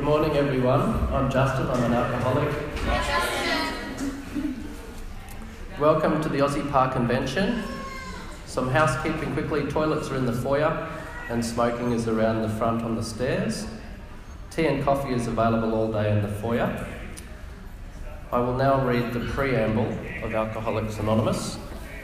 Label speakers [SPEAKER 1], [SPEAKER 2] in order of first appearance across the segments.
[SPEAKER 1] Good morning, everyone. I'm Justin. I'm an alcoholic. Welcome to the Aussie Park Convention. Some housekeeping quickly. Toilets are in the foyer and smoking is around the front on the stairs. Tea and coffee is available all day in the foyer. I will now read the preamble of Alcoholics Anonymous.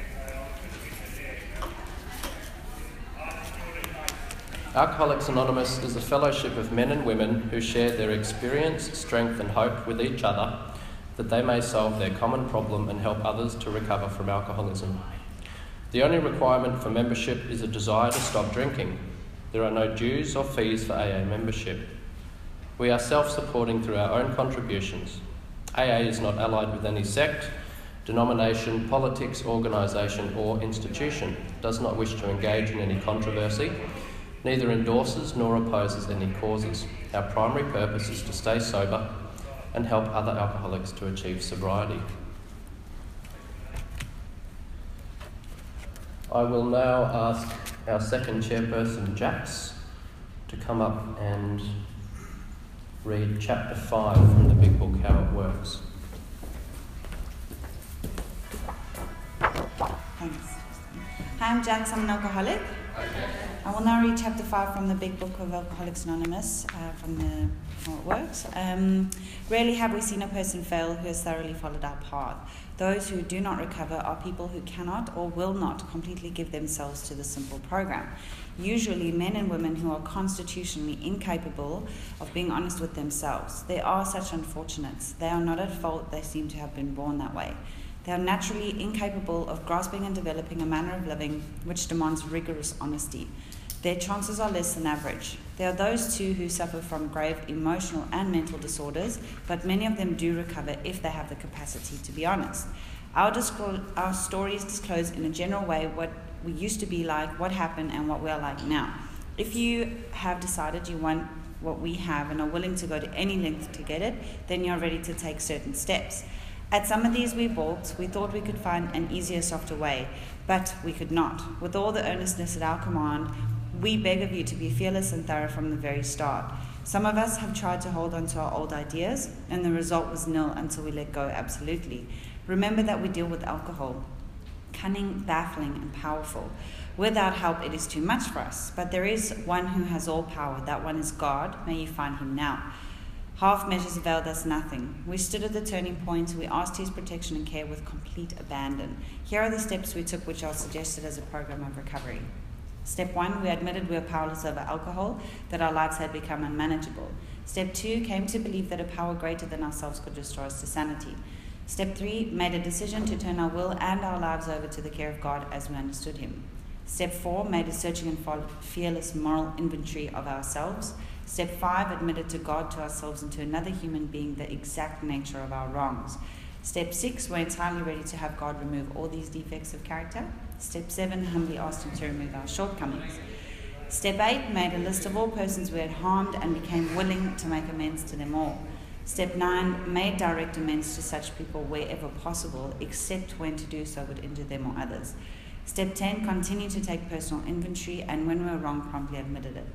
[SPEAKER 1] Alcoholics Anonymous is a fellowship of men and women who share their experience, strength and hope with each other that they may solve their common problem and help others to recover from alcoholism. The only requirement for membership is a desire to stop drinking. There are no dues or fees for AA membership. We are self-supporting through our own contributions. AA is not allied with any sect, denomination, politics, organisation or institution, does not wish to engage in any controversy, neither endorses nor opposes any causes. Our primary purpose is to stay sober and help other alcoholics to achieve sobriety. I will now ask our second chairperson, Jax, to come up and read chapter 5 from the Big Book, How It Works.
[SPEAKER 2] Thanks. Hi, I'm Jax. I'm an alcoholic. I will now read chapter 5 from the Big Book of Alcoholics Anonymous, from the How It Works. Rarely have we seen a person fail who has thoroughly followed our path. Those who do not recover are people who cannot or will not completely give themselves to the simple program. Usually men and women who are constitutionally incapable of being honest with themselves. They are such unfortunates. They are not at fault, they seem to have been born that way. They are naturally incapable of grasping and developing a manner of living which demands rigorous honesty. Their chances are less than average. There are those too who suffer from grave emotional and mental disorders, but many of them do recover if they have the capacity to be honest. Our stories disclose in a general way what we used to be like, what happened, and what we are like now. If you have decided you want what we have and are willing to go to any length to get it, then you're ready to take certain steps. At some of these we balked. We thought we could find an easier, softer way, but we could not. With all the earnestness at our command, we beg of you to be fearless and thorough from the very start. Some of us have tried to hold on to our old ideas, and the result was nil until we let go absolutely. Remember that we deal with alcohol. Cunning, baffling, and powerful. Without help, it is too much for us. But there is one who has all power. That one is God. May you find him now. Half measures availed us nothing. We stood at the turning point. We asked his protection and care with complete abandon. Here are the steps we took, which are suggested as a program of recovery. Step 1, we admitted we were powerless over alcohol, that our lives had become unmanageable. Step 2, came to believe that a power greater than ourselves could restore us to sanity. Step 3, made a decision to turn our will and our lives over to the care of God as we understood him. Step 4, made a searching and fearless moral inventory of ourselves. Step 5, admitted to God, to ourselves, and to another human being the exact nature of our wrongs. Step 6, we're entirely ready to have God remove all these defects of character. Step 7, humbly asked him to remove our shortcomings. Step 8, made a list of all persons we had harmed and became willing to make amends to them all. Step 9, made direct amends to such people wherever possible, except when to do so would injure them or others. Step 10, continued to take personal inventory, and when we were wrong, promptly admitted it.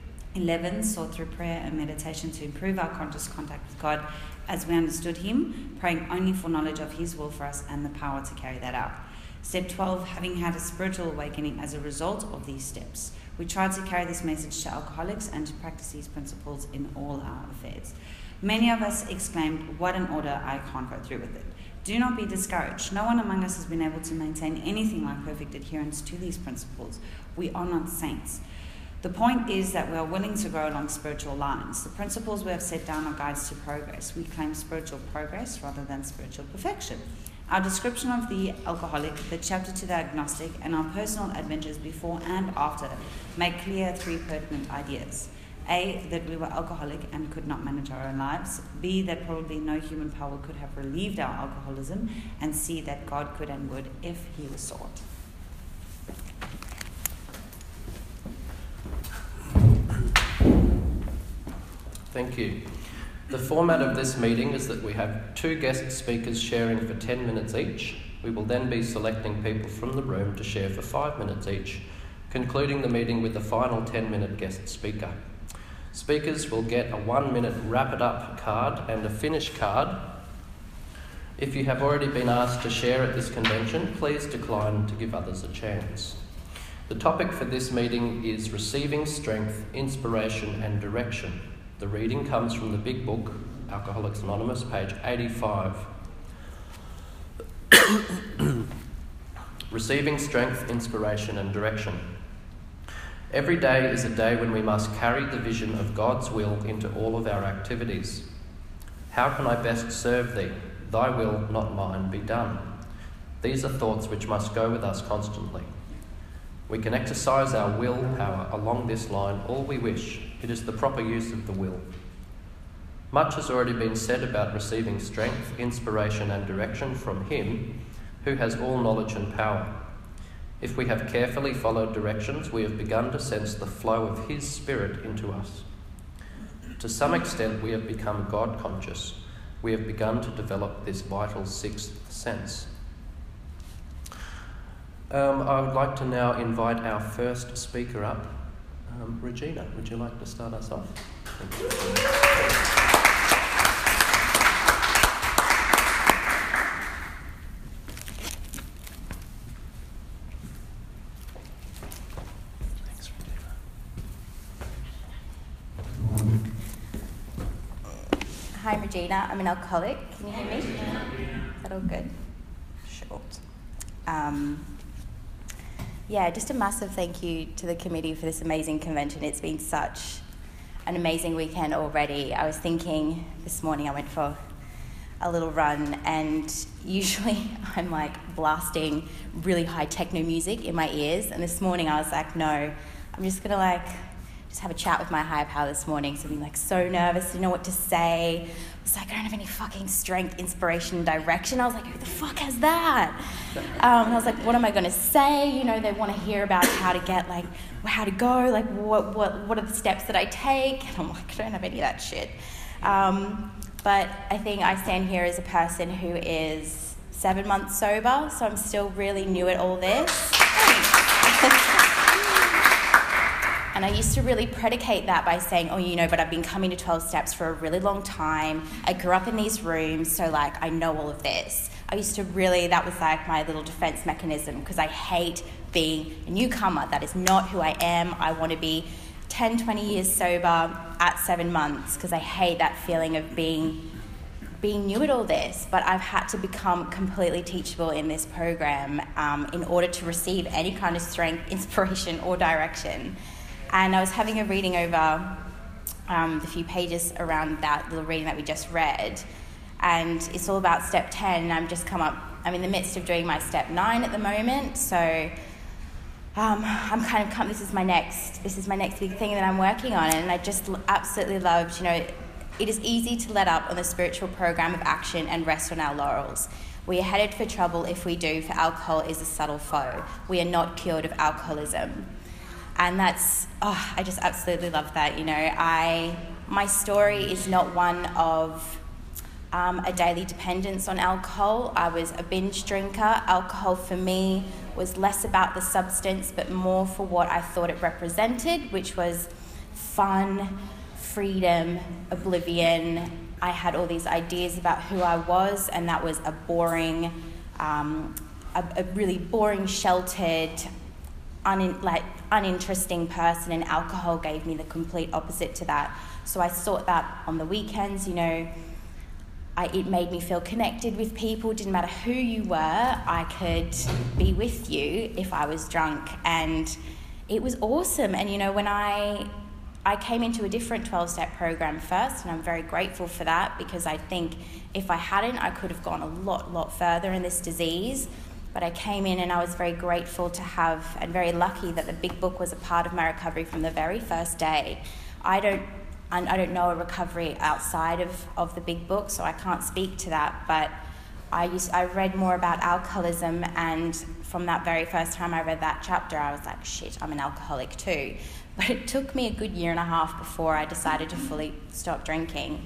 [SPEAKER 2] 11, sought through prayer and meditation to improve our conscious contact with God as we understood him, praying only for knowledge of his will for us and the power to carry that out. Step 12, having had a spiritual awakening as a result of these steps, we tried to carry this message to alcoholics and to practice these principles in all our affairs. Many of us exclaimed, "What an order, I can't go through with it." Do not be discouraged. No one among us has been able to maintain anything like perfect adherence to these principles. We are not saints. The point is that we are willing to grow along spiritual lines. The principles we have set down are guides to progress. We claim spiritual progress rather than spiritual perfection. Our description of the alcoholic, the chapter to the agnostic, and our personal adventures before and after make clear 3 pertinent ideas. A, that we were alcoholic and could not manage our own lives. B, that probably no human power could have relieved our alcoholism. And C, that God could and would if he was sought.
[SPEAKER 1] Thank you. The format of this meeting is that we have 2 guest speakers sharing for 10 minutes each. We will then be selecting people from the room to share for 5 minutes each, concluding the meeting with the final 10-minute guest speaker. Speakers will get a 1-minute wrap-it-up card and a finish card. If you have already been asked to share at this convention, please decline to give others a chance. The topic for this meeting is Receiving Strength, Inspiration and Direction. The reading comes from the Big Book, Alcoholics Anonymous, page 85. Receiving Strength, Inspiration and Direction. Every day is a day when we must carry the vision of God's will into all of our activities. How can I best serve thee? Thy will, not mine, be done. These are thoughts which must go with us constantly. We can exercise our willpower along this line all we wish. It is the proper use of the will. Much has already been said about receiving strength, inspiration and direction from Him who has all knowledge and power. If we have carefully followed directions, we have begun to sense the flow of His Spirit into us. To some extent, we have become God-conscious. We have begun to develop this vital sixth sense. I would like to now invite our first speaker up. Regina, would you like to start us off? Thank you. Thanks, Regina.
[SPEAKER 3] Hi, I'm Regina. I'm an alcoholic. Can you hear me? Is that all good? Short. Just a massive thank you to the committee for this amazing convention. It's been such an amazing weekend already. I was thinking this morning I went for a little run, and usually I'm like blasting really high techno music in my ears, and this morning I was like, no, I'm just gonna just have a chat with my higher power this morning. So I've been so nervous, didn't know what to say. I was like, I don't have any fucking strength, inspiration, direction. I was like, who the fuck has that? And I was like, what am I going to say? They want to hear about how to get, how to go, what are the steps that I take? And I'm like, I don't have any of that shit. But I think I stand here as a person who is 7 months sober, so I'm still really new at all this. And I used to really predicate that by saying, but I've been coming to 12 steps for a really long time. I grew up in these rooms, so I know all of this. I used to that was my little defense mechanism, because I hate being a newcomer. That is not who I am. I want to be 10, 20 years sober at 7 months, because I hate that feeling of being new at all this. But I've had to become completely teachable in this program in order to receive any kind of strength, inspiration or direction. And I was having a reading over the few pages around that little reading that we just read, and it's all about step 10. I'm in the midst of doing my step 9 at the moment, so this is my next big thing that I'm working on, and I just absolutely loved, it is easy to let up on the spiritual program of action and rest on our laurels. We are headed for trouble if we do, for alcohol is a subtle foe. We are not cured of alcoholism. And that's, I just absolutely love that. My story is not one of a daily dependence on alcohol. I was a binge drinker. Alcohol for me was less about the substance, but more for what I thought it represented, which was fun, freedom, oblivion. I had all these ideas about who I was, and that was a boring, a really boring, sheltered, uninteresting person, and alcohol gave me the complete opposite to that. So I sought that on the weekends. It made me feel connected with people. Didn't matter who you were, I could be with you if I was drunk, and it was awesome. And when I came into a different 12-step program first, and I'm very grateful for that, because I think if I hadn't, I could have gone a lot further in this disease. But I came in and I was very grateful to have, and very lucky that the Big Book was a part of my recovery from the very first day. I don't know a recovery outside of the Big Book, so I can't speak to that. But I read more about alcoholism, and from that very first time I read that chapter, I was like, shit, I'm an alcoholic too. But it took me a good 1.5 years before I decided to fully stop drinking.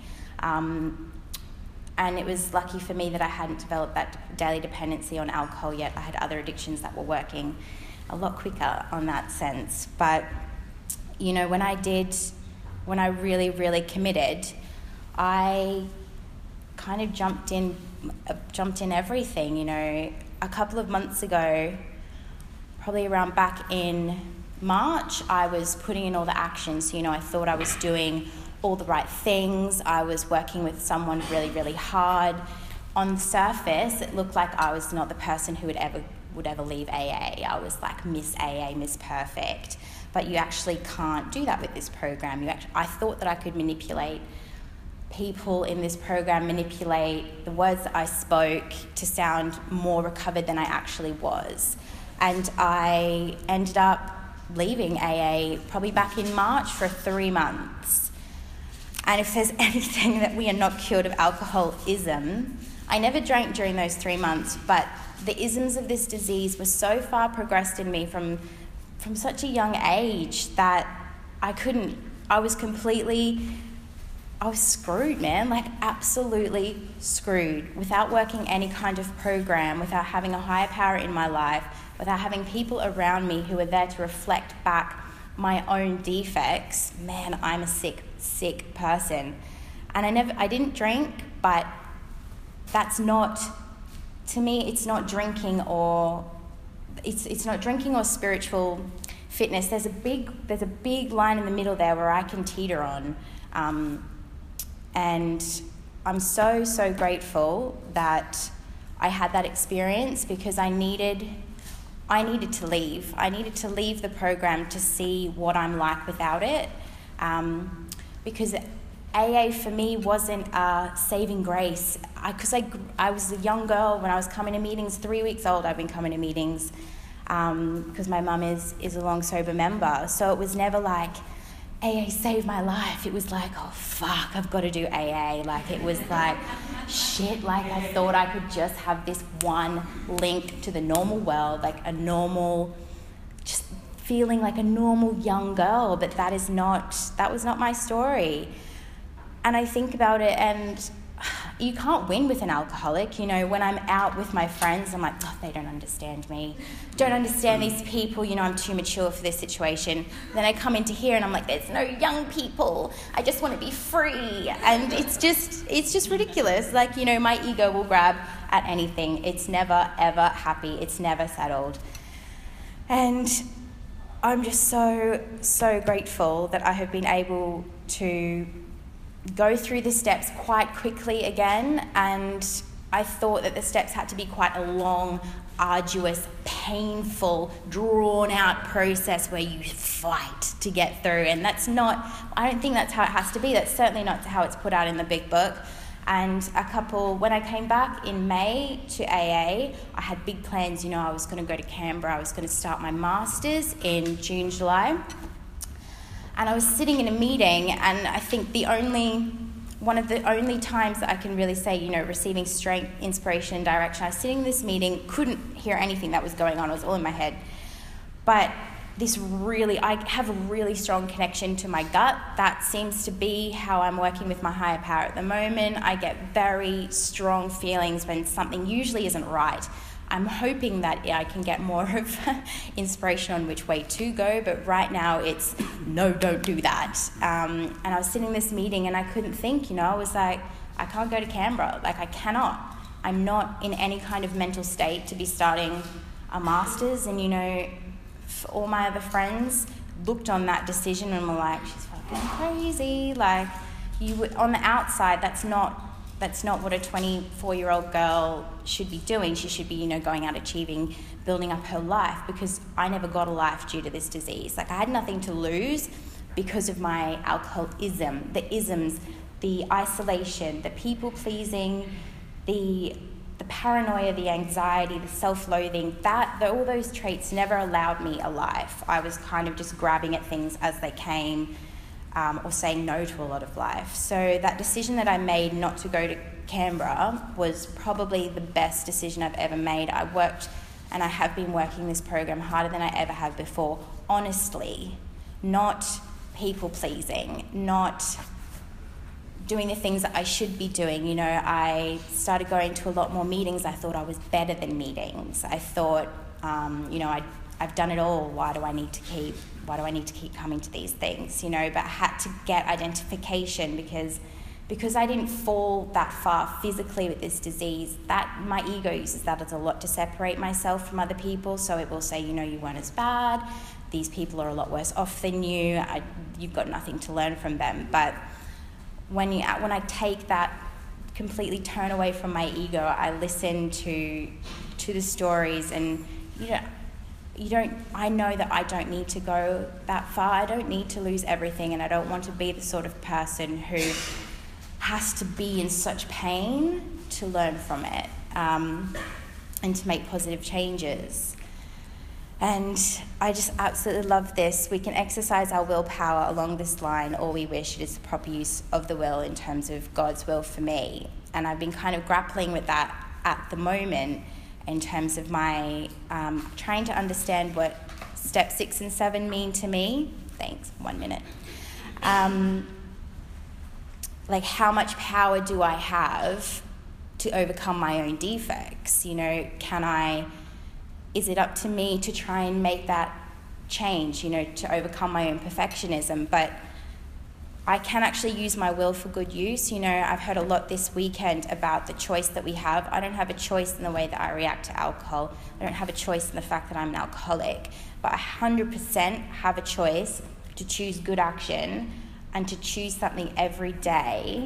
[SPEAKER 3] And it was lucky for me that I hadn't developed that daily dependency on alcohol yet. I had other addictions that were working a lot quicker on that sense. But, when I did when I really, really committed, I kind of jumped in everything, you know. A couple of months ago, probably around back in March, I was putting in all the actions. You know, I thought I was doing all the right things. I was working with someone really, really hard. On the surface, it looked like I was not the person who would ever leave AA. I was like Miss AA, Miss Perfect. But you actually can't do that with this program. I thought that I could manipulate people in this program, manipulate the words that I spoke to sound more recovered than I actually was. And I ended up leaving AA probably back in March for 3 months. And if there's anything that we are not cured of alcoholism, I never drank during those 3 months, but the isms of this disease were so far progressed in me from such a young age that I was screwed, man, like absolutely screwed. Without working any kind of program, without having a higher power in my life, without having people around me who are there to reflect back my own defects, man, I'm a sick, sick person. And I didn't drink, but that's not, to me, it's not drinking or spiritual fitness. There's a big line in the middle there where I can teeter on. And I'm so, so grateful that I had that experience, because I needed to leave. I needed to leave the program to see what I'm like without it. Because AA for me wasn't a saving grace. Because I was a young girl when I was coming to meetings, 3 weeks old. I've been coming to meetings because my mum is a long sober member. So it was never like, AA saved my life. It was like, oh fuck, I've got to do AA. Like, it was like, shit, like I thought I could just have this one link to the normal world, like just feeling like a normal young girl, but that was not my story. And I think about it, and you can't win with an alcoholic. You know, when I'm out with my friends, I'm like, oh, they don't understand me. Don't understand these people. You know, I'm too mature for this situation. Then I come into here and I'm like, there's no young people. I just want to be free. And it's just ridiculous. Like, you know, my ego will grab at anything. It's never, ever happy. It's never settled. And I'm just so, so grateful that I have been able to go through the steps quite quickly again, and I thought that the steps had to be quite a long, arduous, painful, drawn-out process where you fight to get through, and I don't think that's how it has to be. That's certainly not how it's put out in the big book. And when I came back in May to AA, I had big plans. You know, I was going to go to Canberra, I was going to start my masters in June, July. And I was sitting in a meeting, and I think one of the only times that I can really say, you know, receiving strength, inspiration, and direction, I was sitting in this meeting, couldn't hear anything that was going on, it was all in my head. But I have a really strong connection to my gut. That seems to be how I'm working with my higher power at the moment. I get very strong feelings when something usually isn't right. I'm hoping that I can get more of inspiration on which way to go, but right now it's, no, don't do that. And I was sitting in this meeting and I couldn't think, you know, I was like, I can't go to Canberra, like I cannot. I'm not in any kind of mental state to be starting a master's, and you know, all my other friends looked on that decision and were like, she's fucking crazy, like, on the outside, that's not what a 24-year-old girl should be doing. She should be, you know, going out achieving, building up her life, because I never got a life due to this disease. Like, I had nothing to lose because of my alcoholism, the isms, the isolation, the people-pleasing, the paranoia, the anxiety, the self-loathing. All those traits never allowed me a life. I was kind of just grabbing at things as they came, or saying no to a lot of life. So that decision that I made not to go to Canberra was probably the best decision I've ever made. I worked, and I have been working this program harder than I ever have before, honestly, not people-pleasing, not doing the things that I should be doing. You know, I started going to a lot more meetings. I thought I was better than meetings. I thought, you know, I I've done it all. Why do I need to keep coming to these things, you know? But I had to get identification because I didn't fall that far physically with this disease. That my ego uses that as a lot to separate myself from other people. So it will say, you know, you weren't as bad. These people are a lot worse off than you. You've got nothing to learn from them. But when I take that, completely turn away from my ego, I listen to the stories, and I know that I don't need to go that far. I don't need to lose everything, and I don't want to be the sort of person who has to be in such pain to learn from it, and to make positive changes. And I just absolutely love this. We can exercise our willpower along this line. All we wish is the proper use of the will in terms of God's will for me. And I've been kind of grappling with that at the moment in terms of my trying to understand what step 6 and 7 mean to me. Thanks, 1 minute. Like, how much power do I have to overcome my own defects? You know, is it up to me to try and make that change, you know, to overcome my own perfectionism? But I can actually use my will for good use. You know, I've heard a lot this weekend about the choice that we have. I don't have a choice in the way that I react to alcohol. I don't have a choice in the fact that I'm an alcoholic. But I 100% have a choice to choose good action and to choose something every day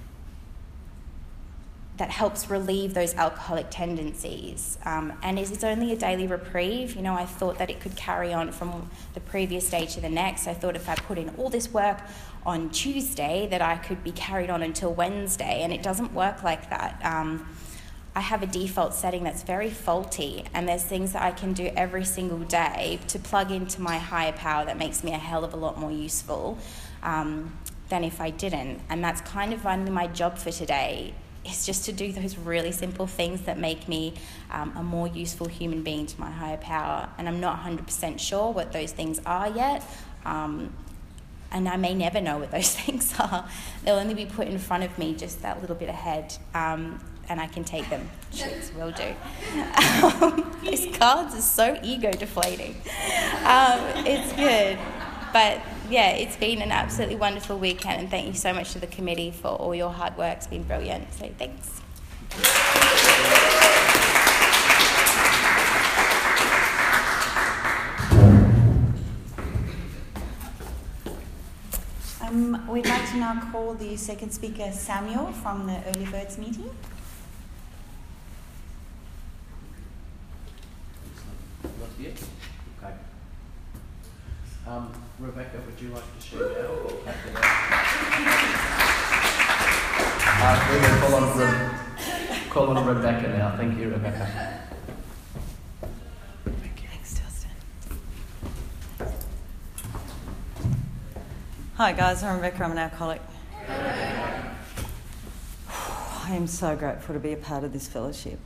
[SPEAKER 3] that helps relieve those alcoholic tendencies. And it's only a daily reprieve. You know, I thought that it could carry on from the previous day to the next. I thought if I put in all this work on Tuesday that I could be carried on until Wednesday, and it doesn't work like that. I have a default setting that's very faulty, and there's things that I can do every single day to plug into my higher power that makes me a hell of a lot more useful than if I didn't. And that's kind of only my job for today, is just to do those really simple things that make me a more useful human being to my higher power. And I'm not 100% sure what those things are yet, and I may never know what those things are. They'll only be put in front of me just that little bit ahead, and I can take them. Shit, will do. These cards are so ego deflating. It's good. But yeah, it's been an absolutely wonderful weekend, and thank you so much to the committee for all your hard work. It's been brilliant, so thanks.
[SPEAKER 2] We'd like to now call the second speaker, Samuel, from the Early Birds meeting.
[SPEAKER 1] Not yet? Okay. Rebecca, would you like to share now, or we will call on Rebecca now. Thank you, Rebecca.
[SPEAKER 4] Thanks, Justin. Hi guys, I'm Rebecca. I'm an alcoholic. I am so grateful to be a part of this fellowship.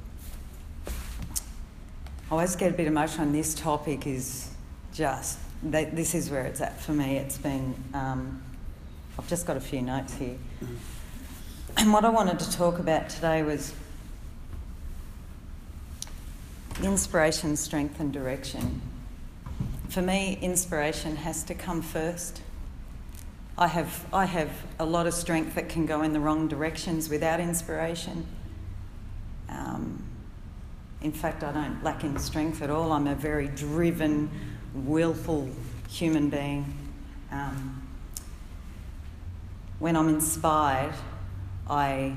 [SPEAKER 4] I always get a bit emotional, and this topic is just, this is where it's at for me. It's been, I've just got a few notes here. And what I wanted to talk about today was inspiration, strength and direction. For me, inspiration has to come first. I have a lot of strength that can go in the wrong directions without inspiration. In fact, I don't lack in strength at all. I'm a very driven, willful human being. When I'm inspired, I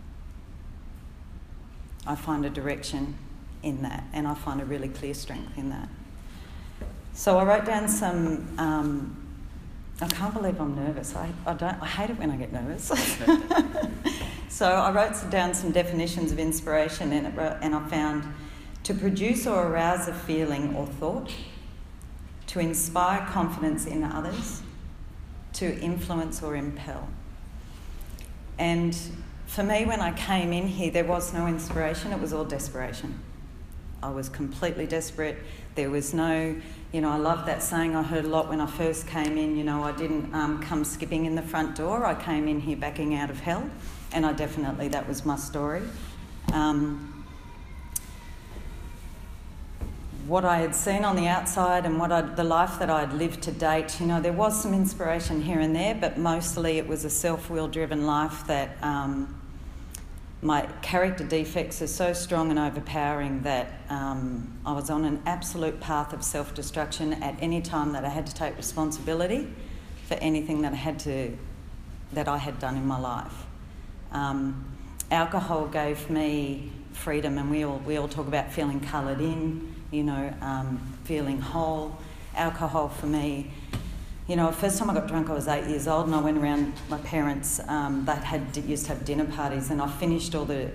[SPEAKER 4] find a direction in that, and I find a really clear strength in that. So I wrote down some. I can't believe I'm nervous. I hate it when I get nervous. So I wrote down some definitions of inspiration, and I found to produce or arouse a feeling or thought, to inspire confidence in others, to influence or impel. And for me, when I came in here, there was no inspiration, it was all desperation. I was completely desperate. There was no, I love that saying I heard a lot when I first came in, I didn't come skipping in the front door. I came in here backing out of hell, and that was my story. what I had seen on the outside and the life that I'd lived to date, you know, there was some inspiration here and there, but mostly it was a self-will driven life that my character defects are so strong and overpowering that I was on an absolute path of self-destruction at any time that I had to take responsibility for anything that I had done in my life. Alcohol gave me freedom, and we all talk about feeling coloured in, you know, feeling whole. Alcohol for me, you know, the first time I got drunk I was 8 years old, and I went around my parents. They used to have dinner parties, and I finished all the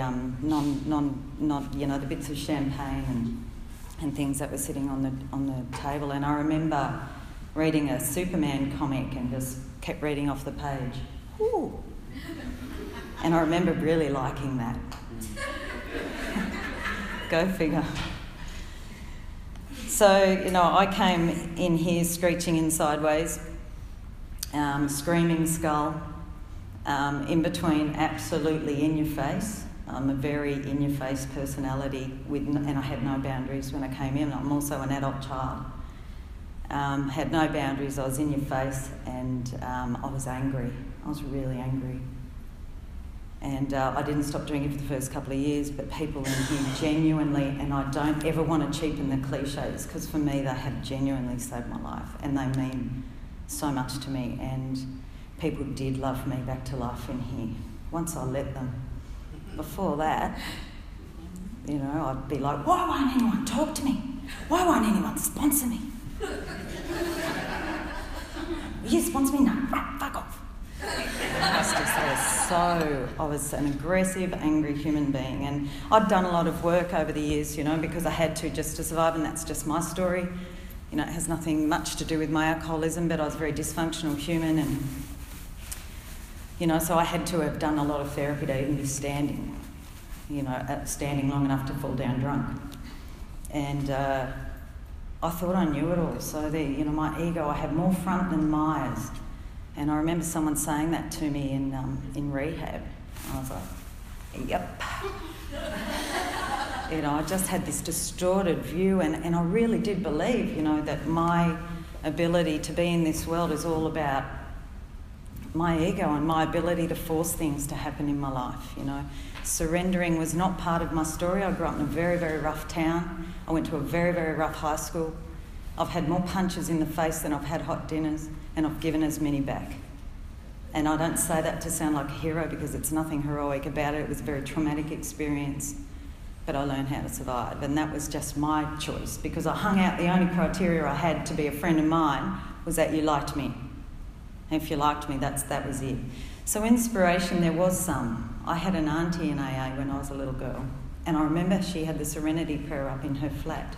[SPEAKER 4] the bits of champagne and things that were sitting on the table. And I remember reading a Superman comic and just kept reading off the page. Ooh. And I remember really liking that. Go figure. So, you know, I came in here screeching in sideways, screaming skull, in between absolutely in your face. I'm a very in your face personality and I had no boundaries when I came in. I'm also an adult child. Had no boundaries, I was in your face, and I was angry. I was really angry. And I didn't stop doing it for the first couple of years, but people in here genuinely, and I don't ever want to cheapen the cliches, because for me they have genuinely saved my life, and they mean so much to me, and people did love me back to life in here, once I let them. Before that, you know, I'd be like, why won't anyone talk to me? Why won't anyone sponsor me? You sponsor me? No, fuck off. I was an aggressive, angry human being, and I'd done a lot of work over the years, you know, because I had to just to survive, and that's just my story. You know, it has nothing much to do with my alcoholism, but I was a very dysfunctional human, and, you know, so I had to have done a lot of therapy to even be standing, you know, standing long enough to fall down drunk. And I thought I knew it all, so you know, my ego, I had more front than Myers. And I remember someone saying that to me in rehab. I was like, yep. You know, I just had this distorted view, and I really did believe, you know, that my ability to be in this world is all about my ego and my ability to force things to happen in my life, you know. Surrendering was not part of my story. I grew up in a very, very rough town. I went to a very, very rough high school. I've had more punches in the face than I've had hot dinners, and I've given as many back. And I don't say that to sound like a hero, because it's nothing heroic about it. It was a very traumatic experience, but I learned how to survive. And that was just my choice, because I hung out. The only criteria I had to be a friend of mine was that you liked me. And if you liked me, that was it. So inspiration, there was some. I had an auntie in AA when I was a little girl, and I remember she had the Serenity Prayer up in her flat.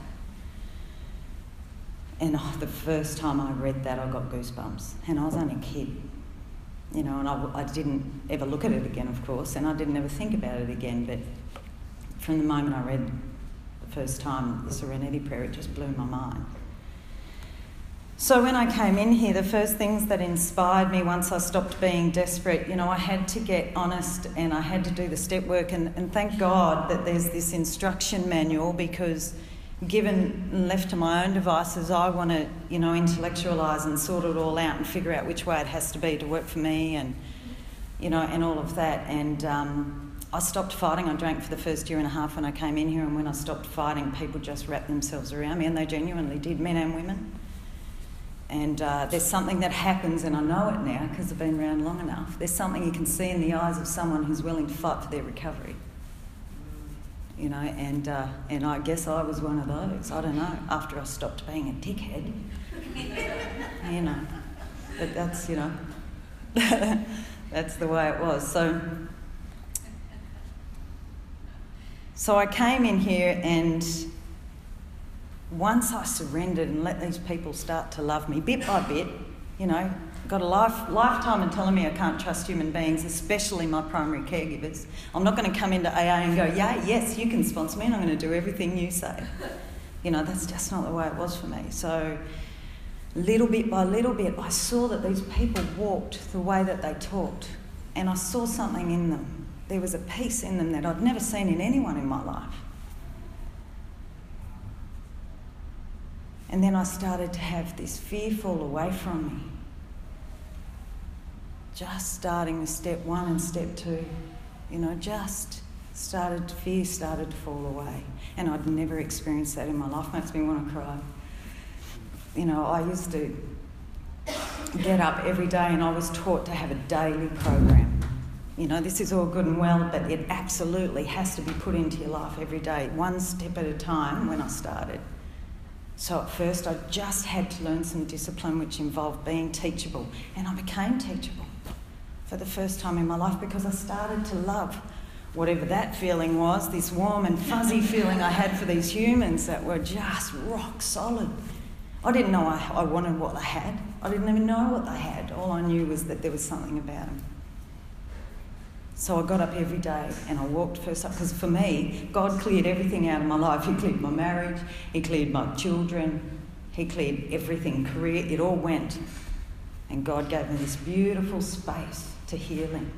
[SPEAKER 4] And the first time I read that, I got goosebumps. And I was only a kid, you know, and I didn't ever look at it again, of course, and I didn't ever think about it again. But from the moment I read the first time the Serenity Prayer, it just blew my mind. So when I came in here, the first things that inspired me once I stopped being desperate, you know, I had to get honest, and I had to do the step work. And thank God that there's this instruction manual, because given and left to my own devices, I want to, you know, intellectualise and sort it all out and figure out which way it has to be to work for me, and, you know, and all of that. And I stopped fighting. I drank for the first year and a half when I came in here, and when I stopped fighting, people just wrapped themselves around me, and they genuinely did, men and women. And there's something that happens, and I know it now because I've been around long enough. There's something you can see in the eyes of someone who's willing to fight for their recovery. You know, and I guess I was one of those. I don't know, after I stopped being a dickhead. You know, but that's, you know, that's the way it was. So I came in here, and once I surrendered and let these people start to love me bit by bit, you know, got a lifetime in telling me I can't trust human beings, especially my primary caregivers. I'm not going to come into AA and go, yeah, yes, you can sponsor me, and I'm going to do everything you say. You know, that's just not the way it was for me. So little bit by little bit, I saw that these people walked the way that they talked, and I saw something in them. There was a peace in them that I'd never seen in anyone in my life. And then I started to have this fear fall away from me. Just starting with step 1 and step 2, fear started to fall away. And I'd never experienced that in my life. Makes me want to cry. I used to get up every day and I was taught to have a daily program. This is all good and well, but it absolutely has to be put into your life every day, one step at a time when I started. So at first I just had to learn some discipline which involved being teachable, and I became teachable for the first time in my life because I started to love whatever that feeling was, this warm and fuzzy feeling I had for these humans that were just rock solid. I didn't know I wanted what I had. I didn't even know what they had. All I knew was that there was something about them. So I got up every day and I walked first up, because for me, God cleared everything out of my life. He cleared my marriage, He cleared my children, He cleared everything, career, it all went. And God gave me this beautiful space to healing.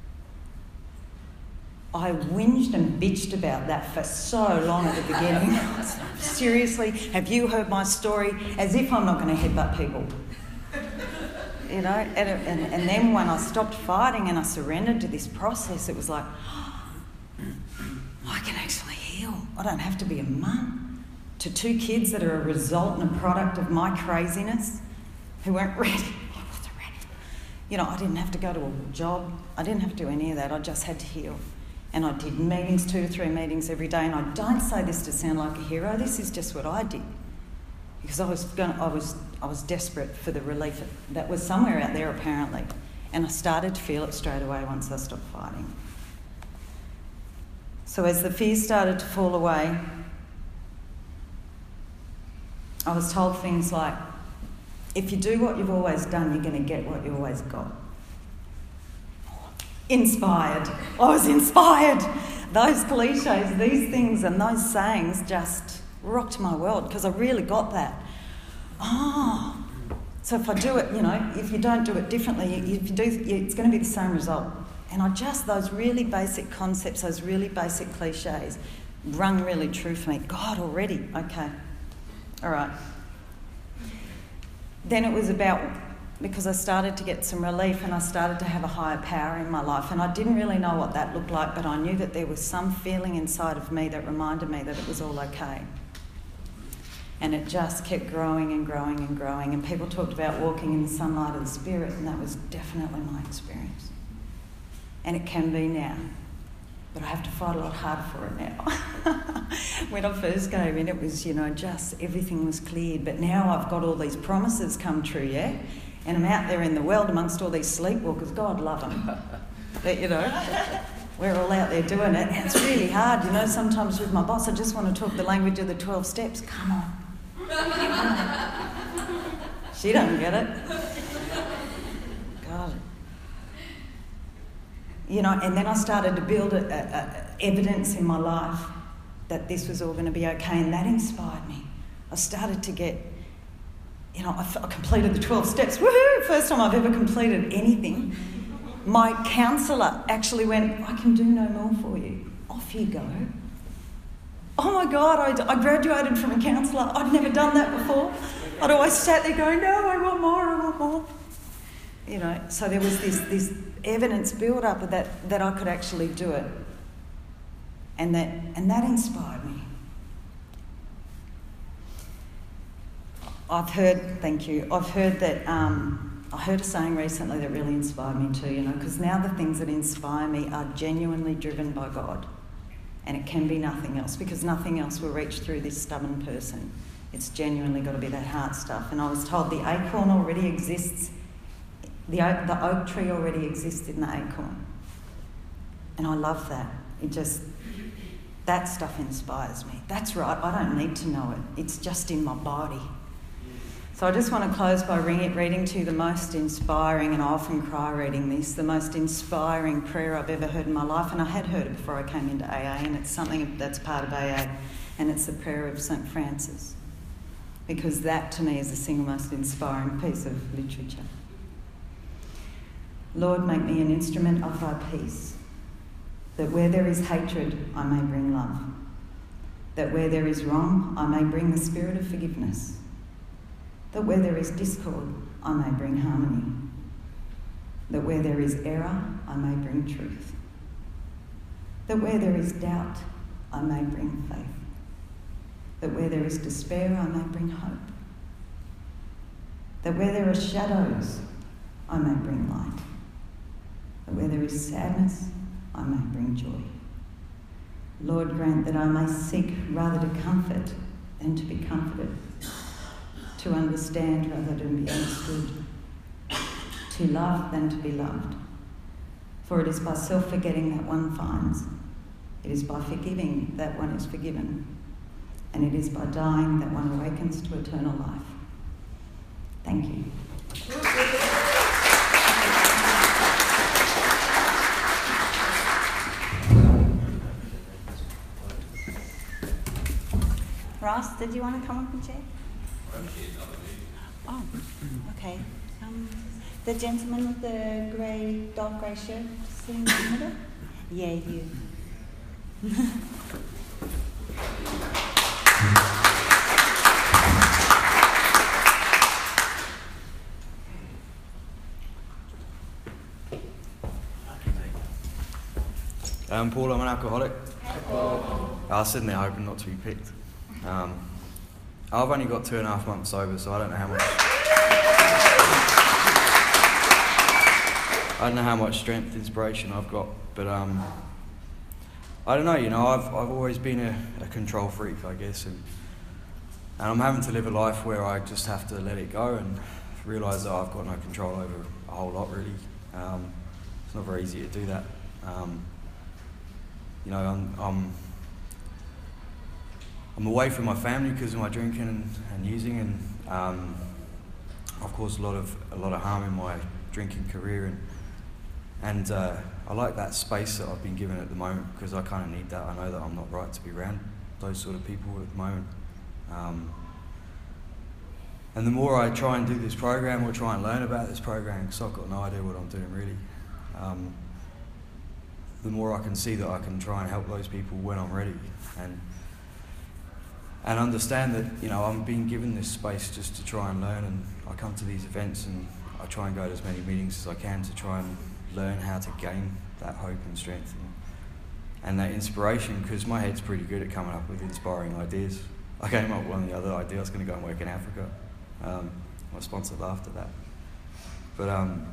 [SPEAKER 4] I whinged and bitched about that for so long at the beginning. Seriously, have you heard my story? As if I'm not going to headbutt people. And then when I stopped fighting and I surrendered to this process, it was like, I can actually heal. I don't have to be a mum to 2 kids that are a result and a product of my craziness, who weren't ready. I wasn't ready. I didn't have to go to a job. I didn't have to do any of that. I just had to heal. And I did meetings, 2 to 3 meetings every day. And I don't say this to sound like a hero. This is just what I did. Because I was desperate for the relief that was somewhere out there apparently. And I started to feel it straight away once I stopped fighting. So as the fear started to fall away, I was told things like, if you do what you've always done, you're going to get what you always got. Inspired. I was inspired. Those cliches, these things and those sayings just rocked my world, because I really got that. So if I do it, if you don't do it differently, if you do, it's going to be the same result. And those really basic concepts, those really basic cliches rung really true for me. God, already, okay, all right. Then it was because I started to get some relief and I started to have a higher power in my life, and I didn't really know what that looked like, but I knew that there was some feeling inside of me that reminded me that it was all okay. And it just kept growing and growing and growing, and people talked about walking in the sunlight of the Spirit, and that was definitely my experience. And it can be now, but I have to fight a lot harder for it now. When I first came in, it was, just everything was cleared, but now I've got all these promises come true, yeah? And I'm out there in the world amongst all these sleepwalkers. God love them. But, we're all out there doing it. And it's really hard, sometimes with my boss, I just want to talk the language of the 12 steps. Come on. She doesn't get it. God. And then I started to build evidence in my life that this was all going to be okay, and that inspired me. I started to get, I completed the 12 steps. Woohoo! First time I've ever completed anything. My counsellor actually went, I can do no more for you. Off you go. Oh my God, I graduated from a counsellor. I'd never done that before. I'd always sat there going, no, I want more. So there was this evidence built up of that I could actually do it. And that inspired me. I've heard that, I heard a saying recently that really inspired me too, because now the things that inspire me are genuinely driven by God. And it can be nothing else, because nothing else will reach through this stubborn person. It's genuinely got to be that heart stuff. And I was told the acorn already exists. The oak tree already exists in the acorn. And I love that. That stuff inspires me. That's right, I don't need to know it. It's just in my body. So I just want to close by reading to you the most inspiring, and I often cry reading this, the most inspiring prayer I've ever heard in my life. And I had heard it before I came into AA, and it's something that's part of AA, and it's the prayer of St. Francis. Because that to me is the single most inspiring piece of literature. Lord, make me an instrument of thy peace, that where there is hatred, I may bring love, that where there is wrong, I may bring the spirit of forgiveness, That where there is discord, I may bring harmony. That where there is error, I may bring truth. That where there is doubt, I may bring faith. That where there is despair, I may bring hope. That where there are shadows, I may bring light. That where there is sadness, I may bring joy. Lord, grant that I may seek rather to comfort than to be comforted, to understand rather than be understood, to love than to be loved. For it is by self-forgetting that one finds, it is by forgiving that one is forgiven, and it is by dying that one awakens to eternal life. Thank you.
[SPEAKER 2] Ross, did you want to come up and share? Oh, okay. The gentleman with the grey, dark grey shirt sitting in the middle? Yeah, you.
[SPEAKER 5] Paul, I'm an alcoholic. I was sitting there hoping not to be picked. I've only got 2.5 months sober, so I don't know how much strength, inspiration I've got, but I don't know. I've always been a control freak, I guess, and I'm having to live a life where I just have to let it go and realise that I've got no control over a whole lot, really. It's not very easy to do that. I'm away from my family because of my drinking and using, and I've caused a lot of harm in my drinking career, and I like that space that I've been given at the moment because I kind of need that. I know that I'm not right to be around those sort of people at the moment. And the more I try and do this program or try and learn about this program, because I've got no idea what I'm doing really, the more I can see that I can try and help those people when I'm ready, and understand that I'm being given this space just to try and learn, and I come to these events and I try and go to as many meetings as I can to try and learn how to gain that hope and strength and that inspiration, because my head's pretty good at coming up with inspiring ideas. I came up with one the other idea. I was going to go and work in Africa. My sponsor laughed at that. But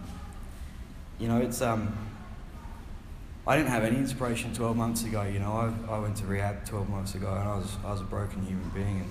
[SPEAKER 5] it's I didn't have any inspiration 12 months ago. I went to rehab 12 months ago, and I was a broken human being.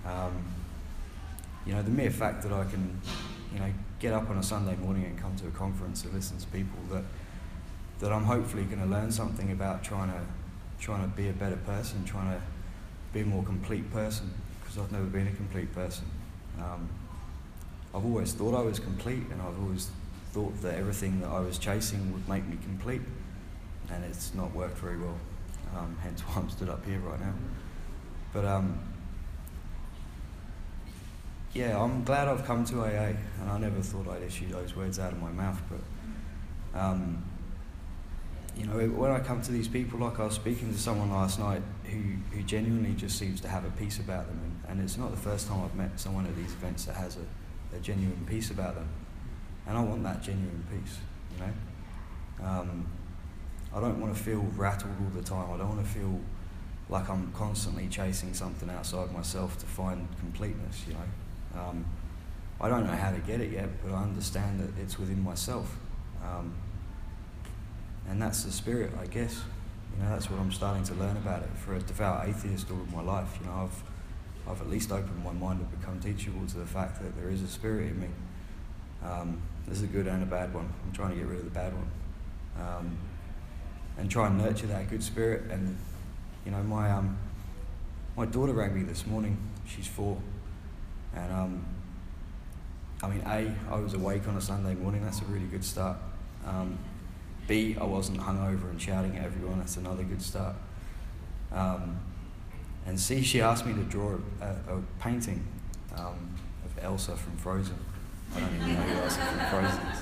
[SPEAKER 5] And the mere fact that I can, get up on a Sunday morning and come to a conference and listen to people that I'm hopefully going to learn something about trying to be a better person, trying to be a more complete person, because I've never been a complete person. I've always thought I was complete, and I've always thought that everything that I was chasing would make me complete. And it's not worked very well, hence why I'm stood up here right now. But I'm glad I've come to AA, and I never thought I'd issue those words out of my mouth, but when I come to these people, like I was speaking to someone last night who genuinely just seems to have a peace about them, and it's not the first time I've met someone at these events that has a genuine peace about them, and I want that genuine peace, I don't want to feel rattled all the time. I don't want to feel like I'm constantly chasing something outside myself to find completeness, I don't know how to get it yet, but I understand that it's within myself. And that's the spirit, I guess. That's what I'm starting to learn about it. For a devout atheist all of my life, I've at least opened my mind and become teachable to the fact that there is a spirit in me. There's a good and a bad one. I'm trying to get rid of the bad one. And try and nurture that good spirit. And my daughter rang me this morning. She's 4, and I was awake on a Sunday morning. That's a really good start. B, I wasn't hungover and shouting at everyone. That's another good start. And C, she asked me to draw a painting of Elsa from Frozen. I don't even know who Elsa from Frozen is.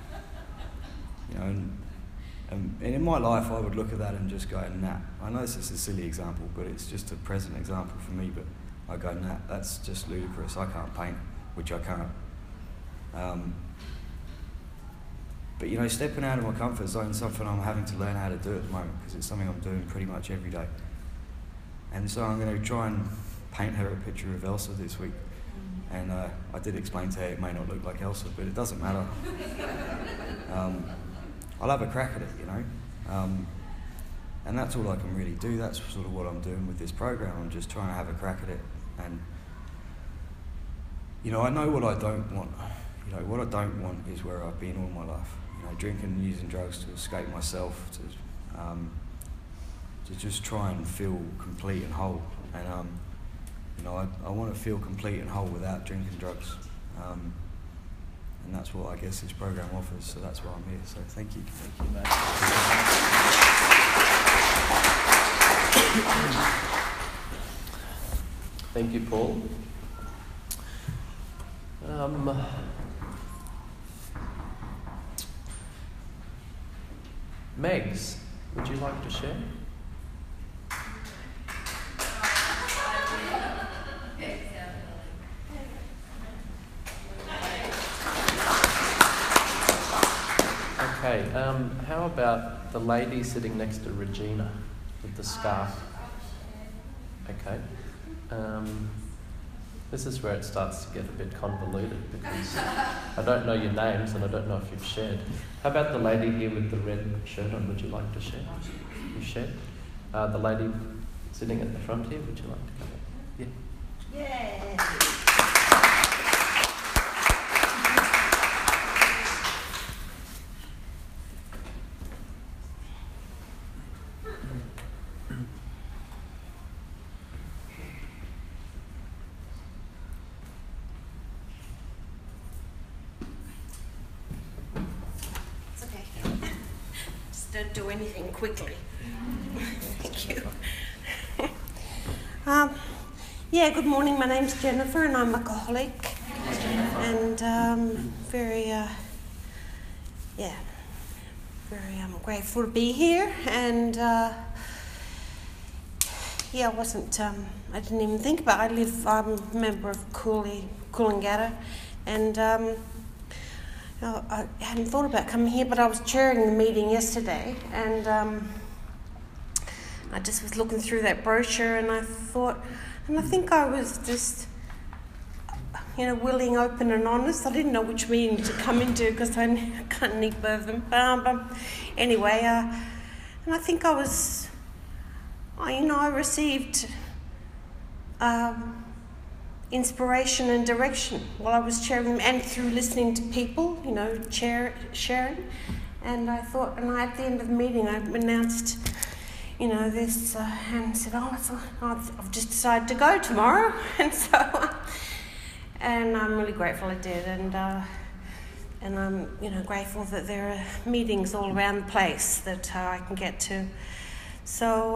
[SPEAKER 5] And in my life, I would look at that and just go, nah. I know this is a silly example, but it's just a present example for me. But I go, nah, that's just ludicrous. I can't paint. which I can't. But you know, stepping out of my comfort zone is something I'm having to learn how to do at the moment, because it's something I'm doing pretty much every day. And so I'm going to try and paint her a picture of Elsa this week. And I did explain to her it may not look like Elsa, but it doesn't matter. I'll have a crack at it, you know. And that's all I can really do. That's sort of what I'm doing with this program. I'm just trying to have a crack at it. And, you know, I know what I don't want. You know, what I don't want is where I've been all my life. You know, drinking and using drugs to escape myself, to just try and feel complete and whole. And, you know, I want to feel complete and whole without drinking drugs. And that's what I guess this program offers, so that's why I'm here. So thank you.
[SPEAKER 1] Thank you, mate. Thank you, Paul. Megs, would you like to share? Okay, how about the lady sitting next to Regina with the scarf? Okay. This is where it starts to get a bit convoluted, because I don't know your names and I don't know if you've shared. How about the lady here with the red shirt on? Would you like to share? You shared? The lady sitting at the front here, would you like to come up? Yeah.
[SPEAKER 6] Yeah. Don't do anything quickly. Thank you. Yeah, good morning. My name's Jennifer and I'm a alcoholic. And very grateful to be here. And I didn't even think about it. I'm a member of Coolangatta, and I hadn't thought about coming here, but I was chairing the meeting yesterday, and I just was looking through that brochure, and I think I was just, willing, open, and honest. I didn't know which meeting to come into because I can't need both of them. Anyway, and I think I was, I received inspiration and direction while I was chairing them, and through listening to people, sharing. And I thought, and at the end of the meeting, I announced, this, and said, I've just decided to go tomorrow. And so, and I'm really grateful I did. And I'm, grateful that there are meetings all around the place that I can get to. So,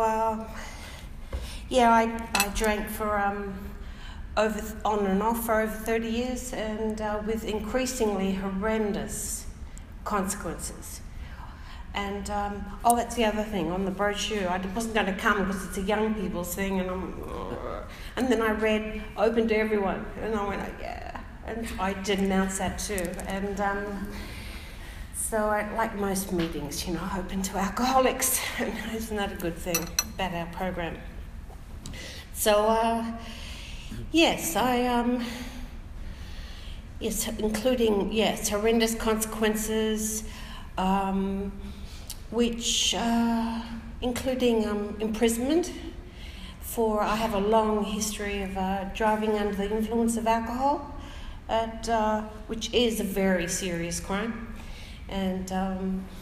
[SPEAKER 6] I drank for on and off for over 30 years, and with increasingly horrendous consequences. And that's the other thing on the brochure. I wasn't going to come because it's a young people's thing, and then I read open to everyone, and I went, yeah, and I did announce that too. And so like most meetings, open to alcoholics, and isn't that a good thing about our program? So yes, including horrendous consequences, which including imprisonment. I have a long history of driving under the influence of alcohol, which is a very serious crime. And I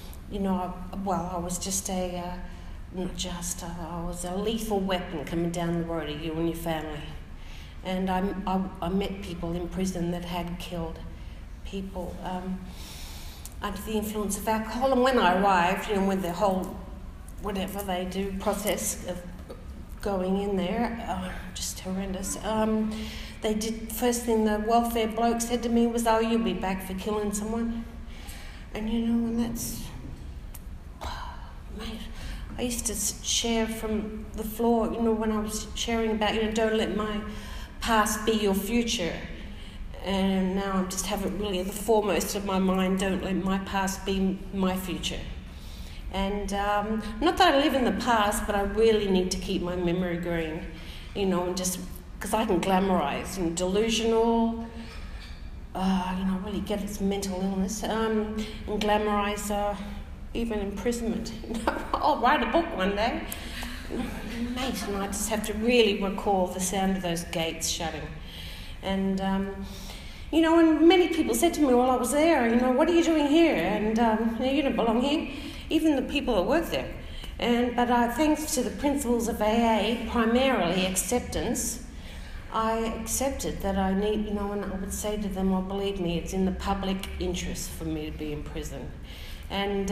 [SPEAKER 6] was just I was a lethal weapon coming down the road at you and your family. And I met people in prison that had killed people under the influence of alcohol. And when I arrived, with the whole whatever they do process of going in there, just horrendous. They did, first thing the welfare bloke said to me was, "Oh, you'll be back for killing someone." And and that's, mate, I used to share from the floor, when I was sharing about, don't let my past be your future. And now I just have it really at the foremost of my mind. Don't let my past be my future. And not that I live in the past, but I really need to keep my memory green, and just because I can glamorize and delusional, really get this mental illness, and glamorize even imprisonment. I'll write a book one day, mate, and I just have to really recall the sound of those gates shutting. And and many people said to me while I was there, what are you doing here? And you don't belong here. Even the people that work there. But thanks to the principles of AA, primarily acceptance, I accepted that I need, and I would say to them, well, believe me, it's in the public interest for me to be in prison. And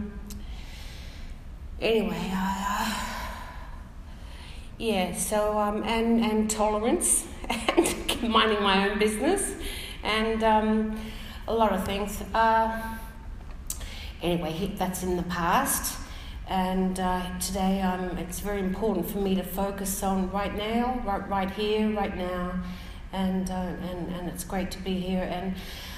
[SPEAKER 6] anyway, and tolerance, and minding my own business, and a lot of things. Anyway, that's in the past, and today it's very important for me to focus on right now, right here, right now, and it's great to be here, and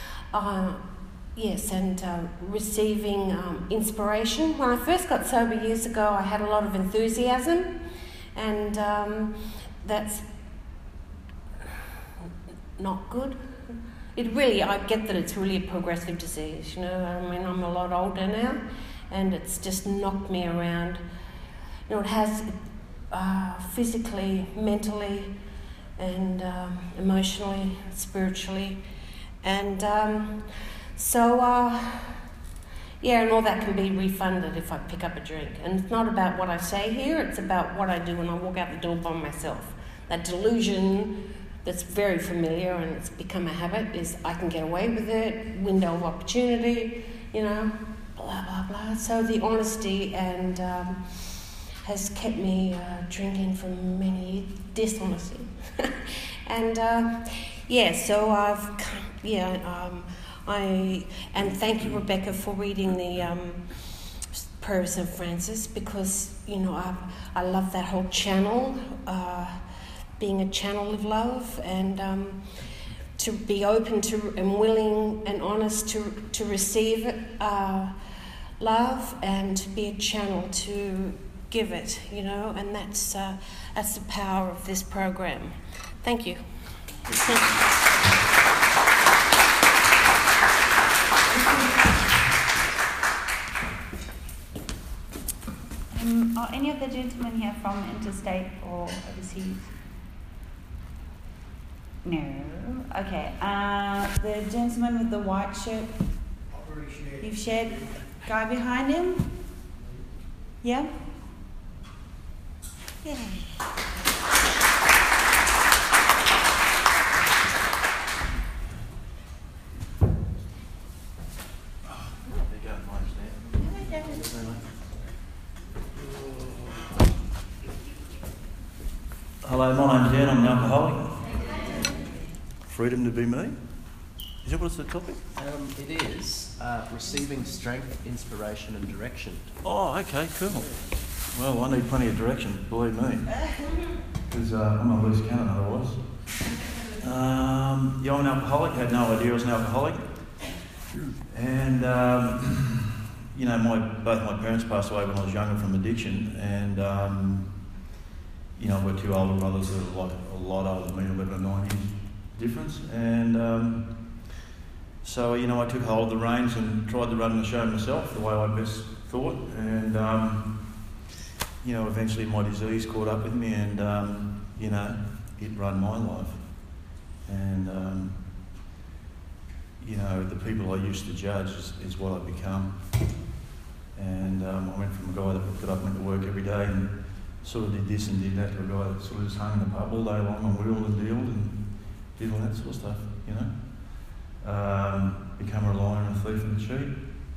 [SPEAKER 6] receiving inspiration. When I first got sober years ago, I had a lot of enthusiasm, and that's not good. I get that it's really a progressive disease, I'm a lot older now, and it's just knocked me around. It has physically, mentally, and emotionally, spiritually, and and all that can be refunded if I pick up a drink. And it's not about what I say here, it's about what I do when I walk out the door by myself. That delusion that's very familiar and it's become a habit is I can get away with it, window of opportunity, blah, blah, blah. So the honesty and has kept me drinking for many years, dishonesty. And and thank you, Rebecca, for reading the Prayers of Francis, because, I love that whole channel, being a channel of love, and to be open to and willing and honest to receive love, and to be a channel to give it, and that's the power of this program. Thank you.
[SPEAKER 2] Are any of the gentlemen here from interstate or overseas? No. Okay. The gentleman with the white shirt. You've shared. Guy behind him. Yeah. Yeah.
[SPEAKER 7] Hello, my name's Dan, I'm an alcoholic. Freedom to be me? Is that what's the topic?
[SPEAKER 1] It is receiving strength, inspiration and direction.
[SPEAKER 7] Oh, okay, cool. Well, I need plenty of direction, believe me. Because I'm a loose cannon otherwise. I'm an alcoholic, had no idea I was an alcoholic. And, both my parents passed away when I was younger from addiction, and I've got two older brothers that are like a lot older than me, 11 or 9 years difference. And I took hold of the reins and tried to run the show myself the way I best thought. And, eventually my disease caught up with me, and, it ran my life. And, the people I used to judge is what I've become. And I went from a guy that got up and went to work every day and sort of did this and did that, to a guy that sort of just hung in the pub all day long and wheeled and dealed and did all that sort of stuff, Become a liar and a thief and a cheat.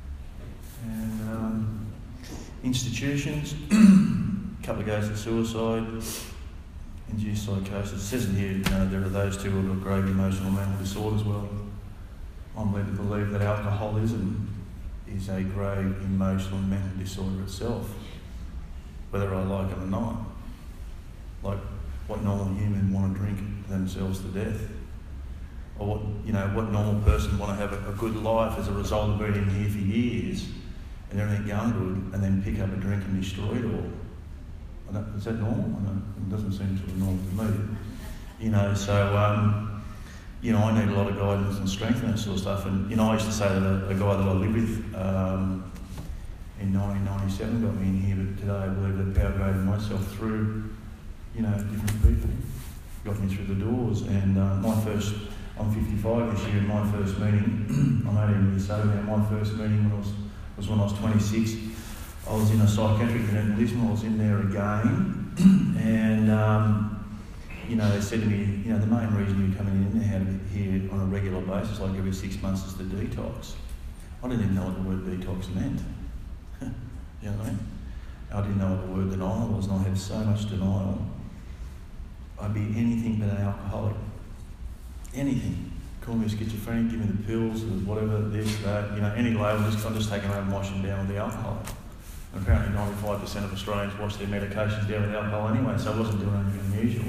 [SPEAKER 7] And institutions, a couple of goes to suicide, induced psychosis. It says in here, there are those two who have got grave emotional mental disorders. Well, I'm led to believe that alcoholism is a grave emotional and mental disorder itself, whether I like it or not. Like what normal humans want to drink themselves to death. or what normal person want to have a good life as a result of being in here for years and everything going good, and then pick up a drink and destroy it all. Is that normal? It doesn't seem sort of normal to me. So I need a lot of guidance and strength and that sort of stuff. And I used to say that a guy that I lived with in 1997 got me in here, but today I believe that power graded myself through, different people, got me through the doors. And I'm 55 this year, and my first meeting, I'm 18 years sober now, my first meeting was when I was 26. I was in a psychiatric unit in Lismore. I was in there again, and they said to me, the main reason you're coming in here on a regular basis, like every 6 months, is the detox. I didn't even know what the word detox meant. You know what I mean? I didn't know what the word denial was, and I had so much denial. I'd be anything but an alcoholic. Anything. Call me a schizophrenic, give me the pills, whatever, this, that, any label. I'm just taking over and washing down with the alcohol. And apparently 95% of Australians wash their medications down with alcohol anyway, so I wasn't doing anything unusual.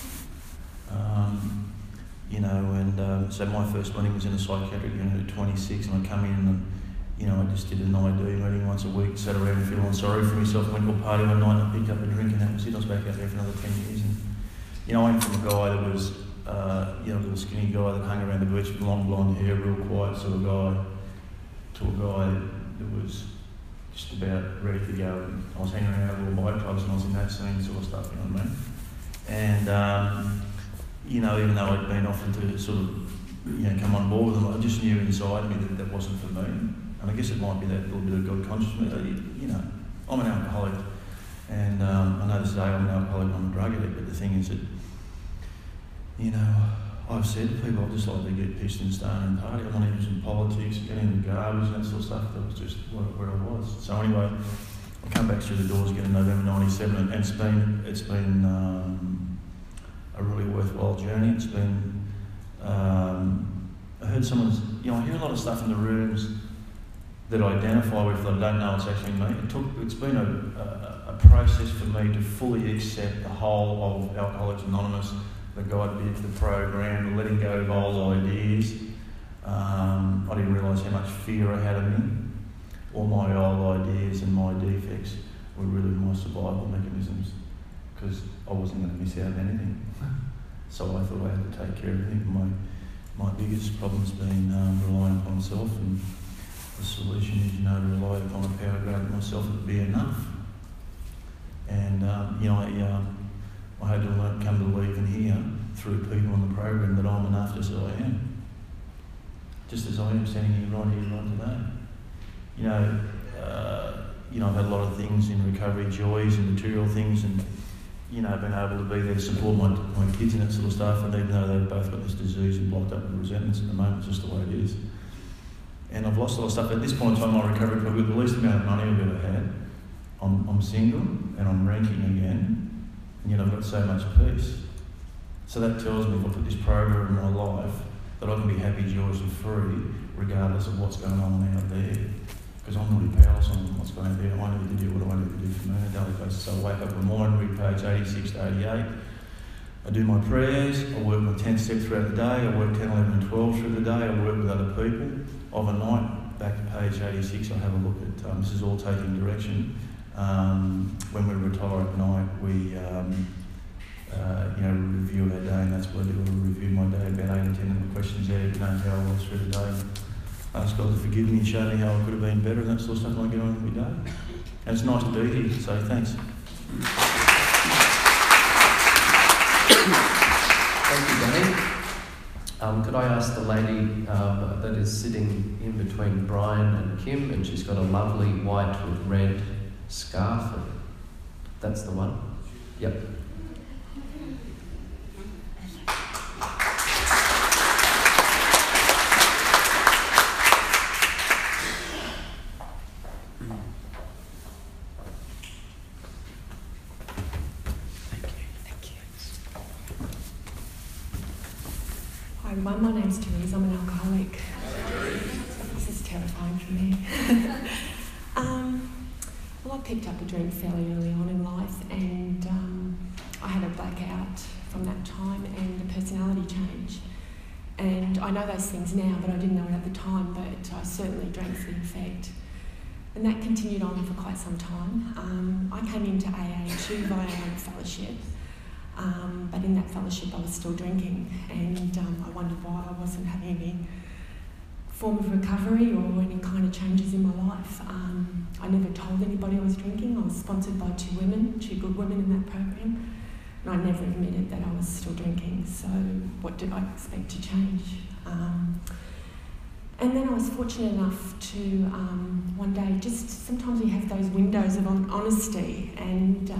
[SPEAKER 7] So my first meeting was in a psychiatric unit at 26, and I come in and, I just did an ID meeting once a week, sat around feeling sorry for myself, went to a party one night and picked up a drink, and that was it. I was back out there for another 10 years. And, I went from a guy that was, a little skinny guy that hung around the beach with long blonde hair, real quiet sort of guy, to a guy that was just about ready to go. And I was hanging around with little bike clubs, and I was in that scene sort of stuff, you know what I mean? And, even though I'd been offered to sort of, come on board with them, I just knew inside me that wasn't for me. And I guess it might be that little bit of God consciousness. I'm an alcoholic, and I know this today I'm an alcoholic, I'm a drug addict, but the thing is that, I've said to people, I just like to get pissed and stoned and party. I'm not interested in politics, getting in the garbage and that sort of stuff. That was just where I was. So anyway, I come back through the doors again in November 97, and it's been a really worthwhile journey. It's been, I heard someone's, I hear a lot of stuff in the rooms that I identify with that I don't know it's actually me. It's been a process for me to fully accept the whole of Alcoholics Anonymous, the God did, the program, letting go of old ideas. I didn't realise how much fear I had of me. All my old ideas and my defects were really my survival mechanisms, because I wasn't going to miss out on anything. So I thought I had to take care of everything. My biggest problem's been relying upon self, and the solution is, to rely upon a power greater than myself, it would be enough. And, I had to come to believe in here, through people in the program, that I'm enough just as I am. Just as I am standing here right today. I've had a lot of things in recovery, joys and material things, and, been able to be there to support my kids and that sort of stuff, and even though they've both got this disease and blocked up with resentments at the moment, it's just the way it is. And I've lost a lot of stuff. At this point in time, my recovery probably the least amount of money I've ever had. I'm single, and I'm renting again, and yet I've got so much peace. So that tells me, if I put this program in my life, that I can be happy, joyous and free, regardless of what's going on out there. Because I'm really powerless on what's going on there. I need to do what I need to do for me on a daily basis. So I wake up in the morning, read page 86 to 88. I do my prayers, I work my 10 steps throughout the day, I work 10, 11 and 12 through the day, I work with other people. Overnight, back to page 86, I have a look at, this is all taking direction. When we retire at night, we review our day, and that's what I do. I review my day, about 8 or 10 of the questions there, how I was through the day. Ask God to forgive me and show me how I could have been better, and that sort of stuff, and I get on every day. And it's nice to be here, so thanks.
[SPEAKER 1] Thank you, Danny. Could I ask the lady that is sitting in between Brian and Kim, and she's got a lovely white with red scarf? That's the one? Yep.
[SPEAKER 8] Hi everyone, my name's Therese, I'm an alcoholic. This is terrifying for me. Well, I picked up a drink fairly early on in life, and I had a blackout from that time and a personality change. And I know those things now, but I didn't know it at the time, but I certainly drank for the effect. And that continued on for quite some time. I came into AA too via a fellowship, but in that fellowship I was still drinking, and I wondered why I wasn't having any form of recovery or any kind of changes in my life. I never told anybody I was drinking. I was sponsored by two good women in that program, and I never admitted that I was still drinking, so what did I expect to change? And then I was fortunate enough to one day, just sometimes we have those windows of honesty, and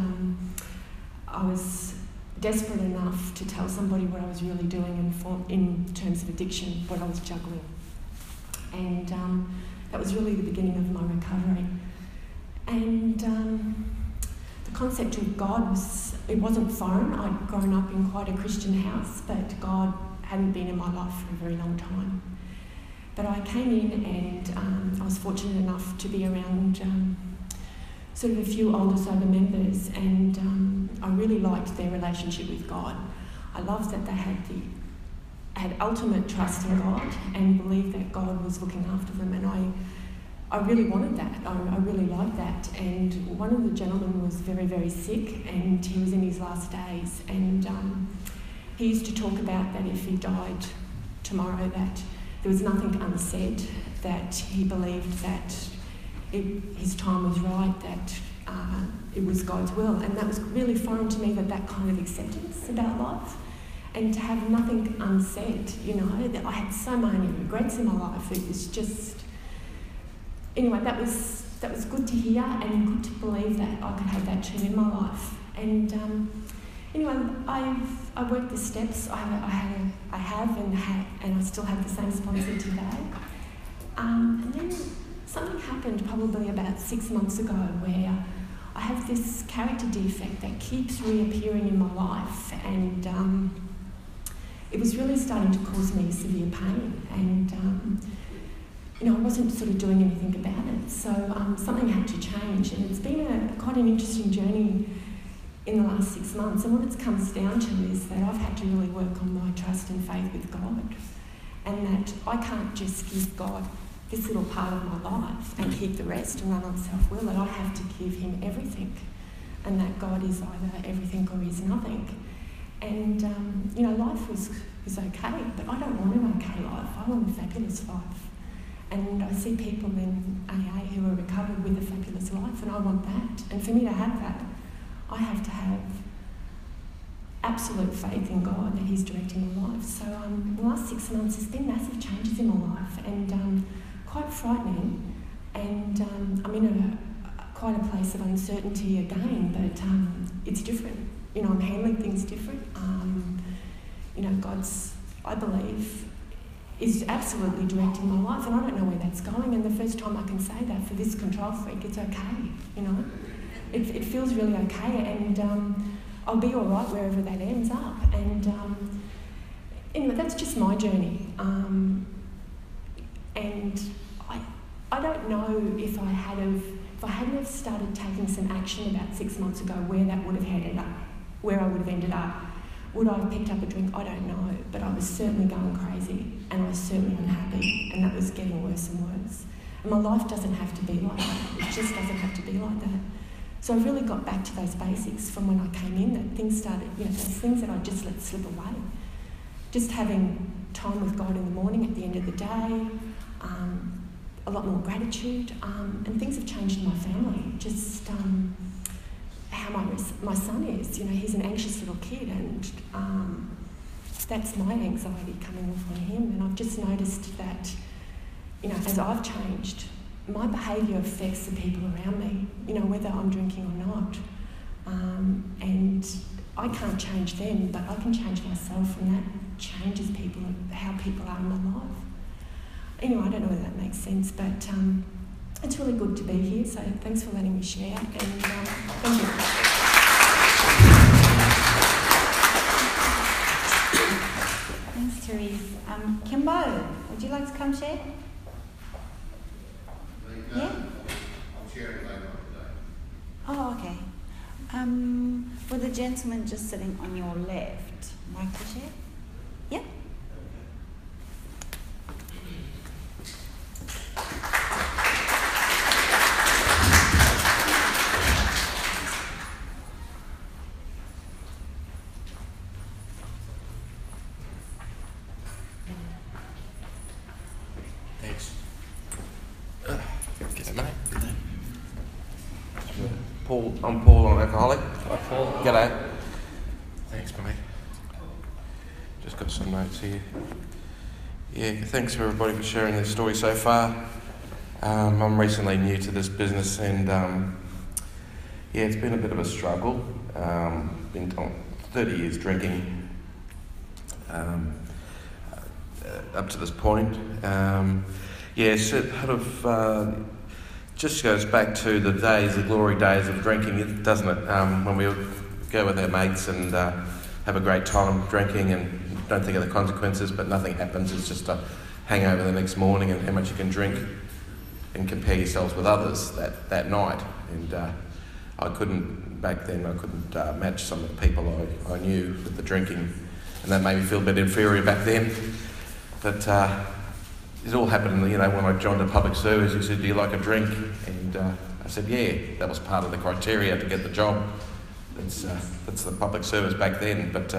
[SPEAKER 8] I was desperate enough to tell somebody what I was really doing in terms of addiction, what I was juggling. And that was really the beginning of my recovery. And the concept of God it wasn't foreign. I'd grown up in quite a Christian house, but God hadn't been in my life for a very long time. But I came in and I was fortunate enough to be around sort of a few older sober members, and I really liked their relationship with God. I loved that they had ultimate trust in God and believed that God was looking after them, and I really wanted that. I really liked that. And one of the gentlemen was very, very sick, and he was in his last days, and he used to talk about that if he died tomorrow, that there was nothing unsaid, that he believed that his time was right, that it was God's will. And that was really foreign to me, that kind of acceptance about life. And to have nothing unsaid, you know, that I had so many regrets in my life. It was just, anyway, that was good to hear and good to believe that I could have that too in my life. And anyway, I worked the steps. I have and I still have the same sponsor today. And then something happened probably about 6 months ago where I have this character defect that keeps reappearing in my life, and it was really starting to cause me severe pain, and you know, I wasn't sort of doing anything about it. So something had to change, and it's been quite an interesting journey in the last 6 months. And what it comes down to is that I've had to really work on my trust and faith with God, and that I can't just give God this little part of my life and keep the rest and run on self-will, that I have to give him everything, and that God is either everything or is nothing. And you know, life was okay, but I don't want an okay life. I want a fabulous life. And I see people in AA who are recovered with a fabulous life, and I want that. And for me to have that, I have to have absolute faith in God that he's directing my life. So in the last 6 months, there's been massive changes in my life, and quite frightening. And I'm in quite a place of uncertainty again, but it's different. You know, I'm handling things different. You know, God's, I believe, is absolutely directing my life, and I don't know where that's going. And the first time I can say that for this control freak, it's okay. You know, it feels really okay, and I'll be all right wherever that ends up. And anyway, that's just my journey. And I don't know if I hadn't have started taking some action about 6 months ago, where that would have ended up, where I would have ended up. Would I have picked up a drink? I don't know, but I was certainly going crazy, and I was certainly unhappy, and that was getting worse and worse. And my life doesn't have to be like that. It just doesn't have to be like that. So I really got back to those basics from when I came in, that things started, you know, those things that I just let slip away. Just having time with God in the morning, at the end of the day, a lot more gratitude, and things have changed in my family. Just how my son is, you know, he's an anxious little kid, and that's my anxiety coming off on him. And I've just noticed that, you know, as I've changed, my behaviour affects the people around me, you know, whether I'm drinking or not. And I can't change them, but I can change myself, and that changes people and how people are in my life. Anyway, I don't know whether that makes sense, but it's really good to be here, so thanks for letting me share, and thank you.
[SPEAKER 2] Thanks, Therese. Kimbo, would you like to come share? Yeah?
[SPEAKER 9] I'm sharing later on today.
[SPEAKER 2] Oh, okay. Will the gentleman just sitting on your left like to share? Yeah?
[SPEAKER 10] Thanks. G'day, mate. Paul, I'm Paul, I'm an alcoholic.
[SPEAKER 1] Hi, Paul.
[SPEAKER 10] G'day. Thanks, mate. Just got some notes here. Yeah, thanks for everybody for sharing their story so far. I'm recently new to this business and yeah, it's been a bit of a struggle. Been 30 years drinking up to this point. Yeah, sort of just goes back to the days, the glory days of drinking, doesn't it? When we go with our mates and have a great time drinking and don't think of the consequences, but nothing happens. It's just a hangover the next morning and how much you can drink and compare yourselves with others that night. And I couldn't match some of the people I knew with the drinking, and that made me feel a bit inferior back then. But it all happened, when I joined the public service. He said, "Do you like a drink?" And I said, "Yeah." That was part of the criteria to get the job. That's the public service back then. But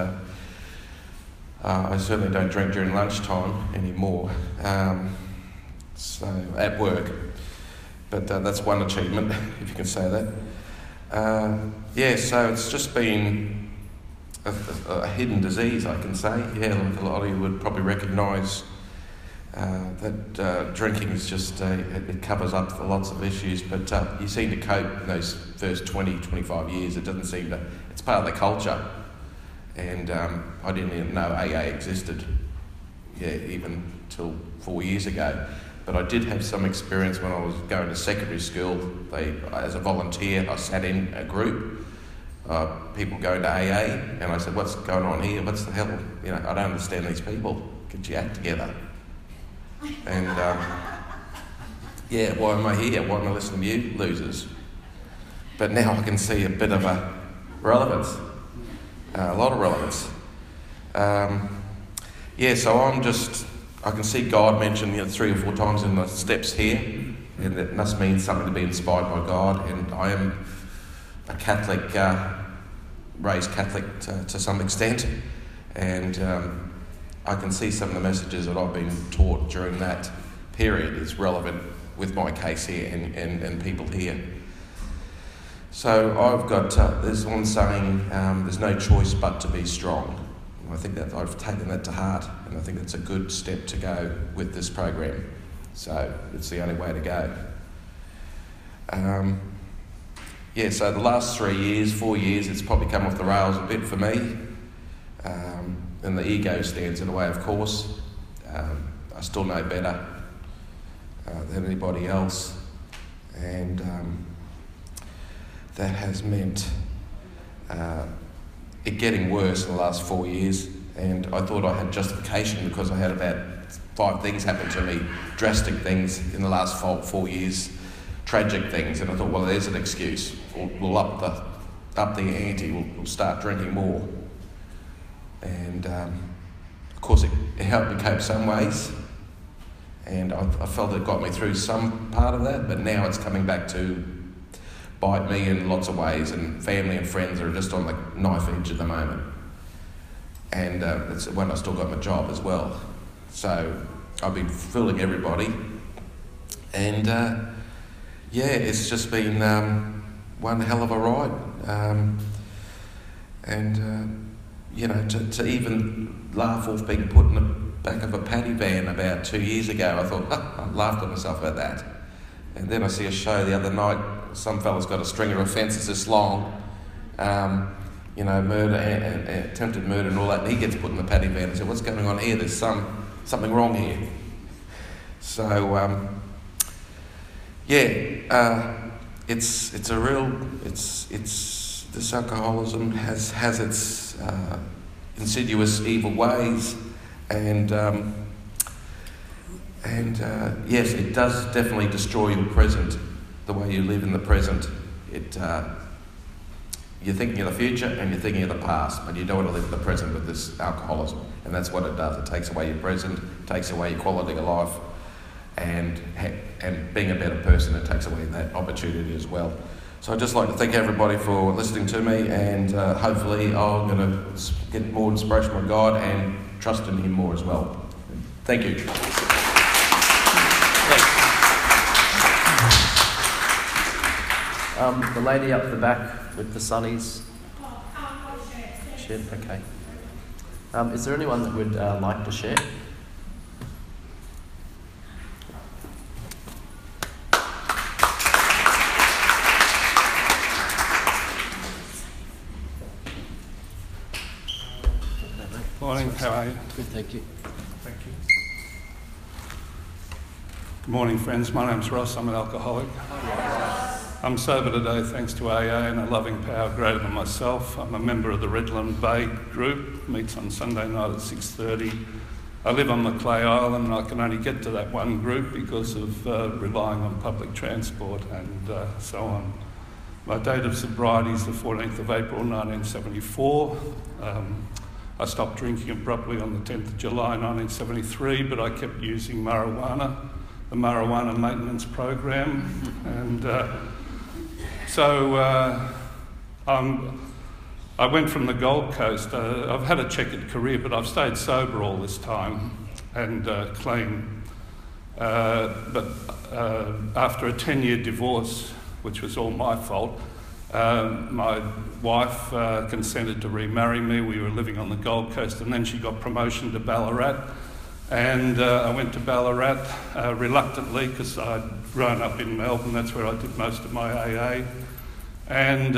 [SPEAKER 10] I certainly don't drink during lunchtime anymore. So at work. But that's one achievement, if you can say that. Yeah, so it's just been a hidden disease, I can say. Yeah, like a lot of you would probably recognise that drinking is just, it covers up for lots of issues, but you seem to cope in those first 20, 25 years. It doesn't seem to, it's part of the culture. And I didn't even know AA existed, even till 4 years ago. But I did have some experience when I was going to secondary school. As a volunteer, I sat in a group, people going to AA, and I said, "What's going on here? What's the hell? I don't understand these people. Get your act together." And why am I here? Why am I listening to you losers? But now I can see a bit of a relevance, a lot of relevance. So I can see God mentioned 3 or 4 times in the steps here, and that must mean something to be inspired by God. And I am a Catholic, raised Catholic to some extent, and I can see some of the messages that I've been taught during that period is relevant with my case here and people here. So I've got, there's one saying, there's no choice but to be strong. I think that I've taken that to heart, and I think that's a good step to go with this program. So it's the only way to go. So the last 4 years, it's probably come off the rails a bit for me. And the ego stands in the way, of course. I still know better than anybody else. And that has meant it getting worse in the last 4 years, and I thought I had justification because I had about 5 things happen to me, drastic things in the last 4 years, tragic things, and I thought, well, there's an excuse. We'll up the ante. We'll start drinking more, and of course it helped me cope some ways, and I felt it got me through some part of that, but now it's coming back to bite me in lots of ways, and family and friends are just on the knife edge at the moment. And it's when I still got my job as well. So I've been fooling everybody. And it's just been one hell of a ride. To even laugh off being put in the back of a paddy van about 2 years ago, I thought, I laughed at myself about that. And then I see a show the other night, some fella's got a string of offences this long, murder and attempted murder and all that, and he gets put in the paddy van and said, "What's going on here? There's something wrong here." So this alcoholism has its insidious evil ways, and yes, it does definitely destroy your present, the way you live in the present. You're thinking of the future and you're thinking of the past, but you don't want to live in the present with this alcoholism. And that's what it does. It takes away your present, takes away your quality of life, and being a better person, it takes away that opportunity as well. So I'd just like to thank everybody for listening to me, and hopefully I'm going to get more inspiration from God and trust in Him more as well. Thank you.
[SPEAKER 1] The lady up the back with the sunnies. Shared, okay. Is there anyone that would like to share?
[SPEAKER 11] Morning, how are you?
[SPEAKER 1] Good, thank you.
[SPEAKER 11] Thank you. Good morning, friends. My name's Ross. I'm an alcoholic. I'm sober today thanks to AA and a loving power greater than myself. I'm a member of the Redland Bay group. Meets on Sunday night at 6:30. I live on Macleay Island and I can only get to that one group because of relying on public transport and so on. My date of sobriety is the 14th of April 1974. I stopped drinking abruptly on the 10th of July 1973, but I kept using marijuana, the marijuana maintenance program. And so I went from the Gold Coast. I've had a checkered career, but I've stayed sober all this time and clean. But after a 10-year divorce, which was all my fault, my wife consented to remarry me. We were living on the Gold Coast, and then she got promotion to Ballarat. And I went to Ballarat reluctantly because I'd grown up in Melbourne. That's where I did most of my AA. And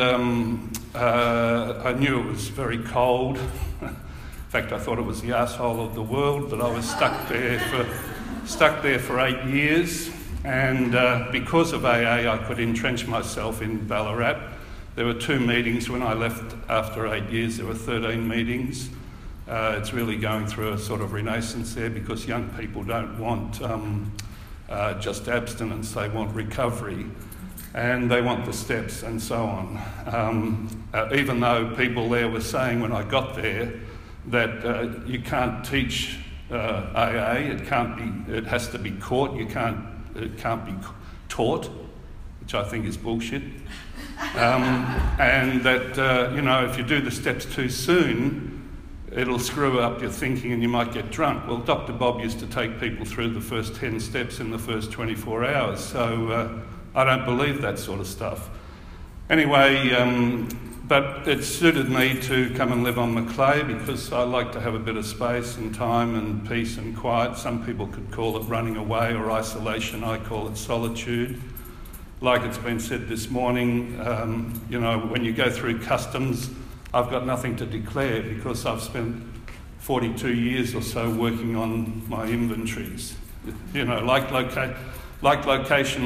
[SPEAKER 11] I knew it was very cold. In fact, I thought it was the arsehole of the world, but I was stuck there for 8 years. And because of AA, I could entrench myself in Ballarat. There were 2 meetings when I left after 8 years. There were 13 meetings. It's really going through a sort of renaissance there because young people don't want just abstinence, they want recovery and they want the steps and so on. Even though people there were saying when I got there that you can't teach AA, it has to be caught, it can't be taught, which I think is bullshit. And that, if you do the steps too soon, it'll screw up your thinking and you might get drunk. Well, Dr. Bob used to take people through the first 10 steps in the first 24 hours, so I don't believe that sort of stuff. Anyway, but it suited me to come and live on Macleay because I like to have a bit of space and time and peace and quiet. Some people could call it running away or isolation. I call it solitude. Like it's been said this morning, when you go through customs, I've got nothing to declare because I've spent 42 years or so working on my inventories. Like location.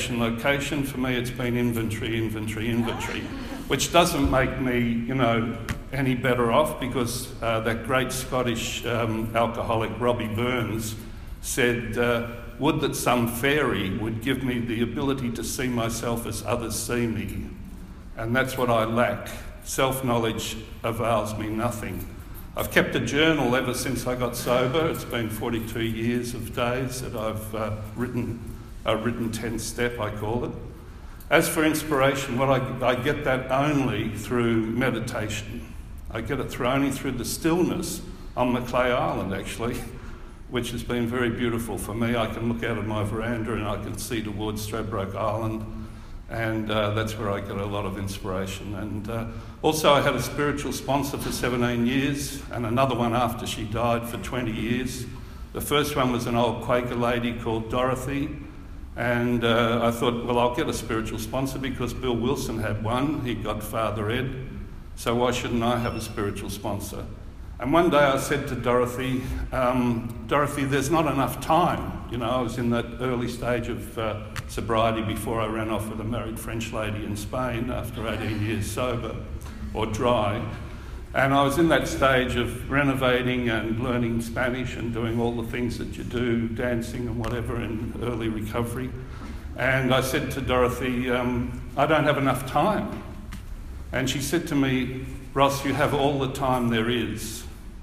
[SPEAKER 11] For me, it's been inventory, which doesn't make me, any better off because that great Scottish alcoholic Robbie Burns said, would that some fairy would give me the ability to see myself as others see me. And that's what I lack. Self-knowledge avails me nothing. I've kept a journal ever since I got sober. It's been 42 years of days that I've written a written 10-step, I call it. As for inspiration, I get that only through meditation. I get it only through the stillness on Macleay Island, actually, which has been very beautiful for me. I can look out of my veranda and I can see towards Stradbroke Island, and that's where I get a lot of inspiration. And also I had a spiritual sponsor for 17 years and another one after she died for 20 years. The first one was an old Quaker lady called Dorothy, and I thought, well, I'll get a spiritual sponsor because Bill Wilson had one. He got Father Ed, so why shouldn't I have a spiritual sponsor? And one day I said to Dorothy, Dorothy, there's not enough time. I was in that early stage of sobriety before I ran off with a married French lady in Spain after 18 years sober, or dry. And I was in that stage of renovating and learning Spanish and doing all the things that you do, dancing and whatever in early recovery. And I said to Dorothy, I don't have enough time. And she said to me, Ross, you have all the time there is.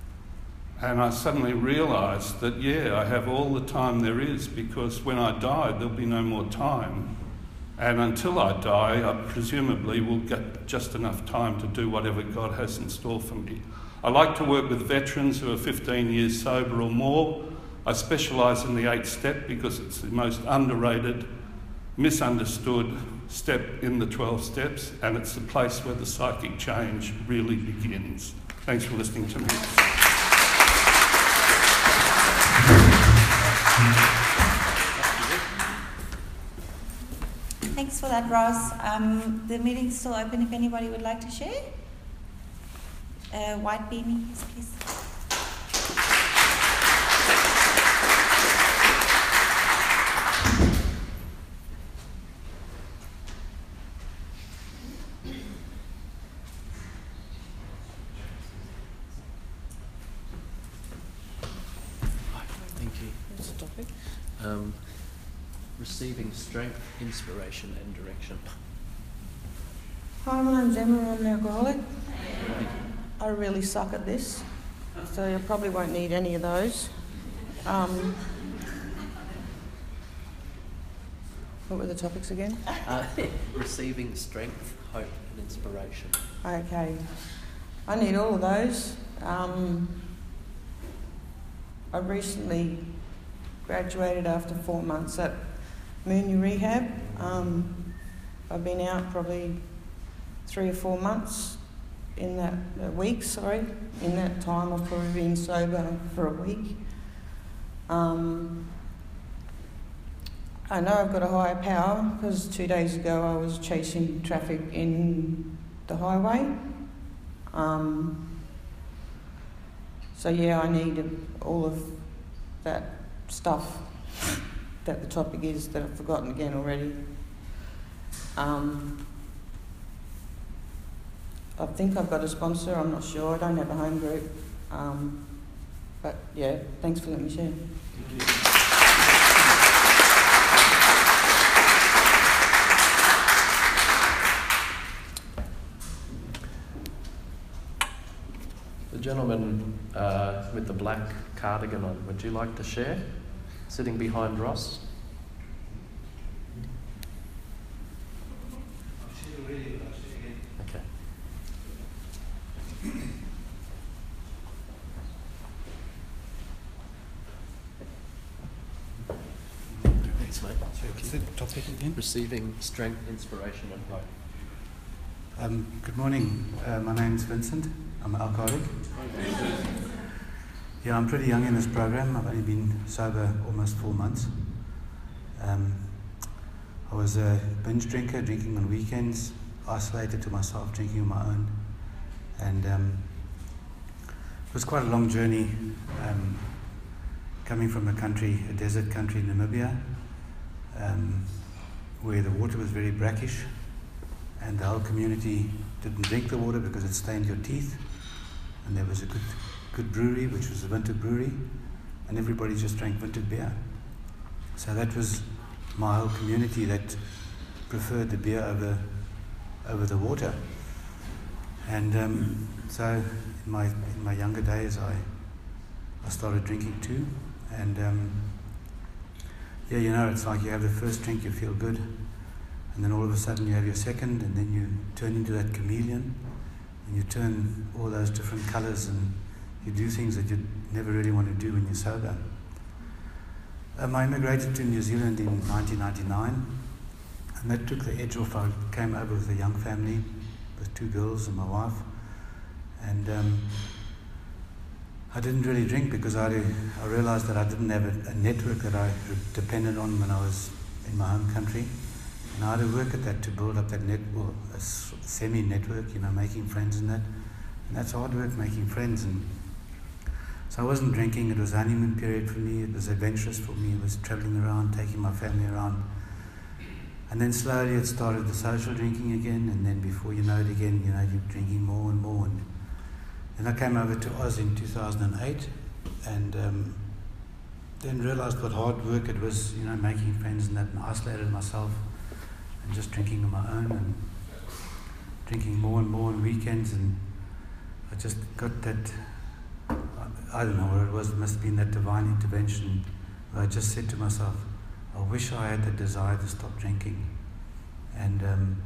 [SPEAKER 11] And I suddenly realised that, I have all the time there is because when I die, there'll be no more time. And until I die, I presumably will get just enough time to do whatever God has in store for me. I like to work with veterans who are 15 years sober or more. I specialise in the 8-step because it's the most underrated misunderstood step in the 12 steps, and it's the place where the psychic change really begins. Thanks for listening to me.
[SPEAKER 2] Thanks for that, Ross. The meeting's still open if anybody would like to share. White beanie, yes, please.
[SPEAKER 1] Thank you. What's the topic? Receiving strength, inspiration and direction.
[SPEAKER 12] Hi, my name's Emma. I'm an alcoholic. I really suck at this, so you probably won't need any of those. What were the topics again?
[SPEAKER 1] Receiving strength, hope and inspiration.
[SPEAKER 12] Okay. I need all of those. I recently graduated after 4 months at Mooney Rehab. I've been out probably 3 or 4 months in that weeks. In that time I've probably been sober for a week. I know I've got a higher power because 2 days ago I was chasing traffic in the highway. So yeah, I need all of that stuff that the topic is that I've forgotten again already. I think I've got a sponsor, I'm not sure, I don't have a home group. But yeah, thanks for letting me share.
[SPEAKER 1] Thank you. The gentleman with the black cardigan on, would you like to share? Sitting behind Ross. Okay. Thanks, mate.
[SPEAKER 13] What's the topic again?
[SPEAKER 1] Receiving strength, inspiration and hope.
[SPEAKER 13] Good morning. My name's Vincent. I'm an alcoholic. Yeah, I'm pretty young in this program. I've only been sober almost 4 months. I was a binge drinker, drinking on weekends, isolated to myself, drinking on my own. And it was quite a long journey coming from a desert country, Namibia, where the water was very brackish and the whole community didn't drink the water because it stained your teeth. And there was a good brewery, which was a Vinted brewery, and everybody just drank Vinted beer. So that was my whole community that preferred the beer over the water. And so in my younger days, I started drinking too. And yeah, you know, it's like you have the first drink, you feel good, and then all of a sudden you have your second, and then you turn into that chameleon, and you turn all those different colours, and you do things that you never really want to do when you're sober. I immigrated to New Zealand in 1999, and that took the edge off. I came over with a young family, with 2 girls and my wife, and I didn't really drink because I realised that I didn't have a network that I depended on when I was in my home country. And I had to work at that to build up that a semi-network, you know, making friends and that. And that's hard work, making friends. And so I wasn't drinking. It was a honeymoon period for me. It was adventurous for me. It was travelling around, taking my family around. And then slowly it started the social drinking again. And then before you know it again, you know, you're drinking more and more. And then I came over to Oz in 2008 and then realised what hard work it was, you know, making friends and that, and isolated myself. And just drinking on my own and drinking more and more on weekends, and I just got that, I don't know what it was, it must have been that divine intervention where I just said to myself, I wish I had the desire to stop drinking. And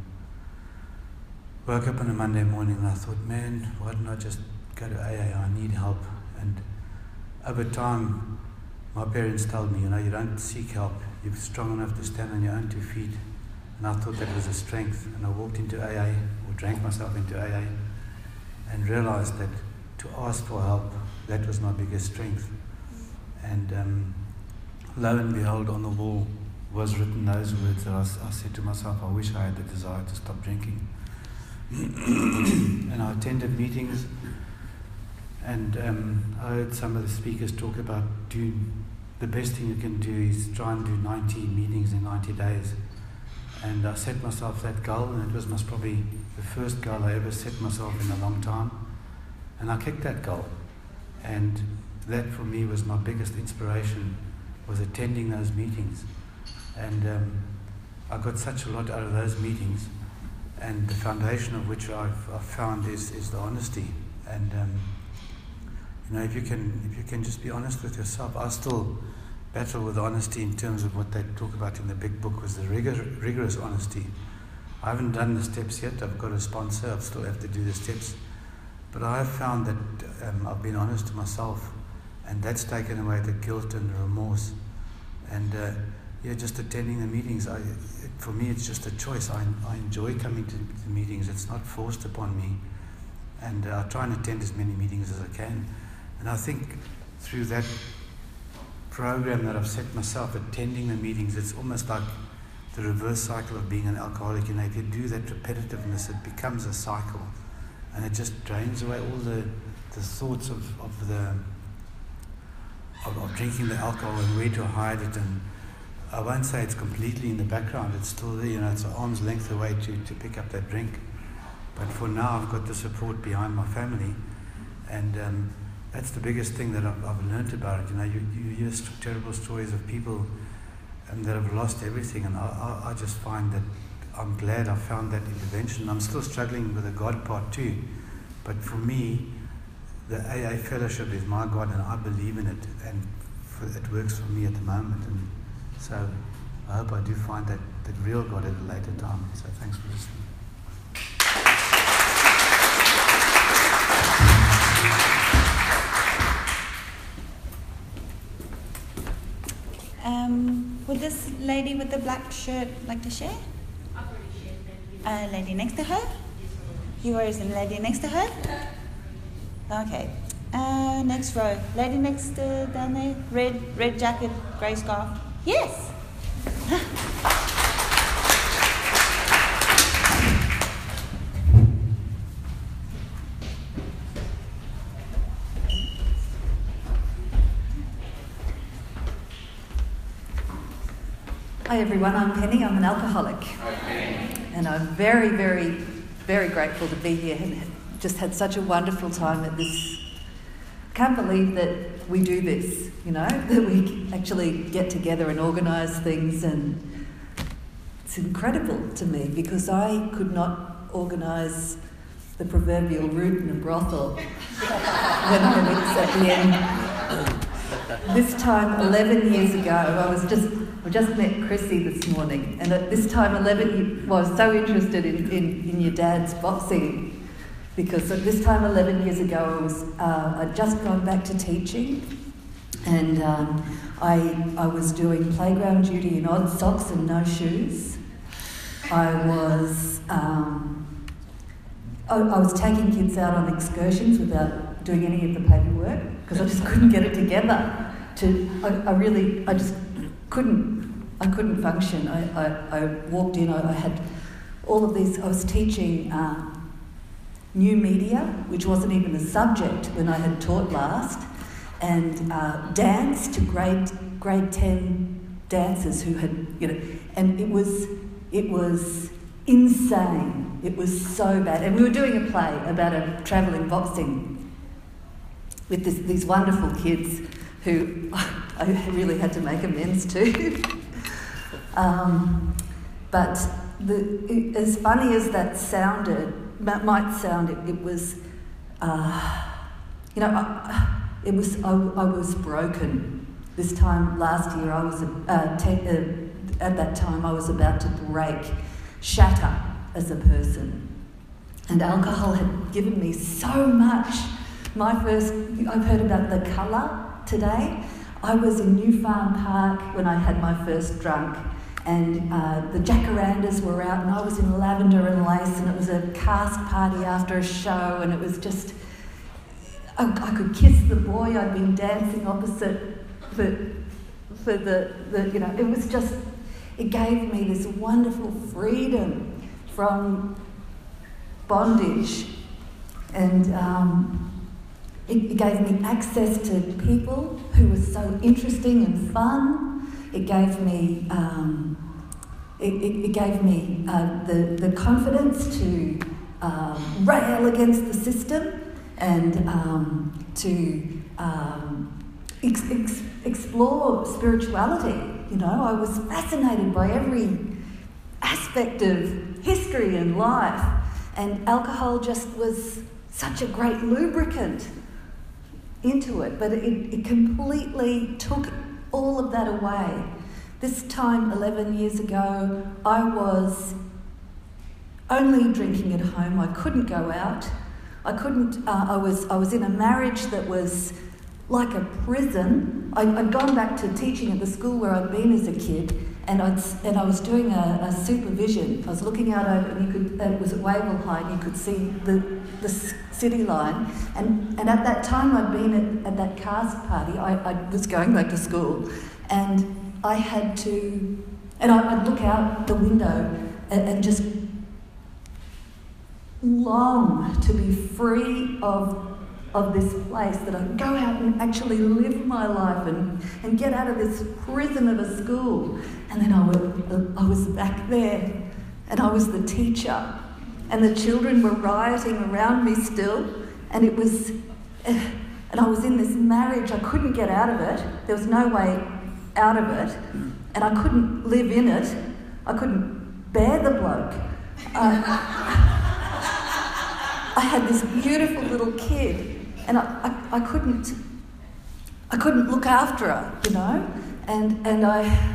[SPEAKER 13] woke up on a Monday morning and I thought, man, why didn't I just go to AA? I need help. And over time, my parents told me, you don't seek help. You're strong enough to stand on your own 2 feet. And I thought that was a strength. And I walked into AA, or drank myself into AA, and realized that to ask for help, that was my biggest strength. And lo and behold, on the wall was written those words that I said to myself, I wish I had the desire to stop drinking. And I attended meetings, and I heard some of the speakers talk about the best thing you can do is try and do 90 meetings in 90 days. And I set myself that goal, and it was most probably the first goal I ever set myself in a long time. And I kicked that goal. And that for me was my biggest inspiration, was attending those meetings. And I got such a lot out of those meetings. And the foundation of which I've found is the honesty. And if you can just be honest with yourself. I still battle with honesty in terms of what they talk about in the big book was the rigorous honesty. I haven't done the steps yet. I've got a sponsor. I still have to do the steps. But I have found that I've been honest to myself, and that's taken away the guilt and the remorse. And just attending the meetings, for me it's just a choice. I enjoy coming to the meetings. It's not forced upon me. And I try and attend as many meetings as I can. And I think through that program that I've set myself, attending the meetings, it's almost like the reverse cycle of being an alcoholic. If you do that repetitiveness, it becomes a cycle. And it just drains away all the thoughts of drinking the alcohol and where to hide it. And I won't say it's completely in the background. It's still there, it's an arm's length away to pick up that drink. But for now, I've got the support behind my family. And that's the biggest thing that I've learned about it. You hear terrible stories of people that have lost everything. And I just find that I'm glad I found that intervention. I'm still struggling with the God part too. But for me, the AA fellowship is my God, and I believe in it. And it works for me at the moment. And so I hope I do find that real God at a later time. So thanks for listening.
[SPEAKER 2] Would this lady with the black shirt like to share?
[SPEAKER 14] I've already shared.
[SPEAKER 2] Lady next to her? You were the lady next to her? Okay. Next row. Lady next down there. Red jacket, grey scarf. Yes.
[SPEAKER 15] Hi everyone, I'm Penny, I'm an alcoholic. And I'm very, very, very grateful to be here and just had such a wonderful time at this. Can't believe that we do this, that we actually get together and organise things, and it's incredible to me because I could not organise the proverbial route in a brothel when I was at the end. This time, 11 years ago, I just met Chrissy this morning, and at this time, I was so interested in your dad's boxing, because at this time 11 years ago, I'd just gone back to teaching, and I was doing playground duty in odd socks and no shoes. I was taking kids out on excursions without doing any of the paperwork, because I just couldn't get it together. I just couldn't function. I walked in, I had all of these, I was teaching new media, which wasn't even a subject when I had taught last, and dance to grade 10 dancers who had, and it was insane. It was so bad. And we were doing a play about a travelling boxing with these wonderful kids who I really had to make amends to. But as funny as that might sound, it was, I was broken. This time last year, at that time, I was about to shatter as a person. And alcohol had given me so much. I've heard about the colour today. I was in New Farm Park when I had my first drunk, and the jacarandas were out, and I was in lavender and lace, and it was a cast party after a show, and it was just, I could kiss the boy I'd been dancing opposite for the you know, it was just, it gave me this wonderful freedom from bondage, and it gave me access to people who were so interesting and fun. It gave me the confidence to rail against the system and to explore spirituality. You know, I was fascinated by every aspect of history and life, and alcohol just was such a great lubricant into it, but it completely took all of that away. This time 11 years ago, I was only drinking at home. I couldn't go out. I couldn't. I was in a marriage that was like a prison. I'd gone back to teaching at the school where I'd been as a kid, and I was doing a supervision. I was looking out over, and it was at Wavell High, and you could see the city line. And at that time, I'd been at that cast party. I was going back to school, and I had to, and I'd look out the window and just long to be free of this place, that I could go out and actually live my life and get out of this prison of a school. And then I was back there, and I was the teacher, and the children were rioting around me still, and it was, and I was in this marriage. I couldn't get out of it. There was no way out of it, and I couldn't live in it. I couldn't bear the bloke. I had this beautiful little kid, and I couldn't look after her, you know, and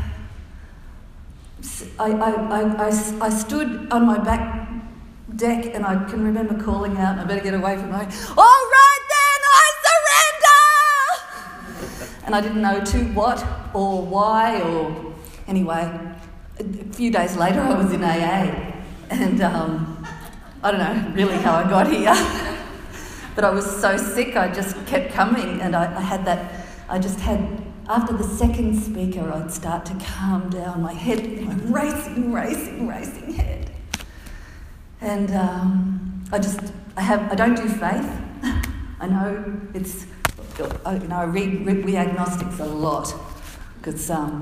[SPEAKER 15] I stood on my back deck, and I can remember calling out, I better get away from her. All right then, I surrender! And I didn't know to what or why, or anyway, a few days later I was in AA, and I don't know really how I got here, but I was so sick I just kept coming, and I just had, after the second speaker, I'd start to calm down, my head, my racing head. And I don't do faith. I know it's, you know, I read We Agnostics a lot, because I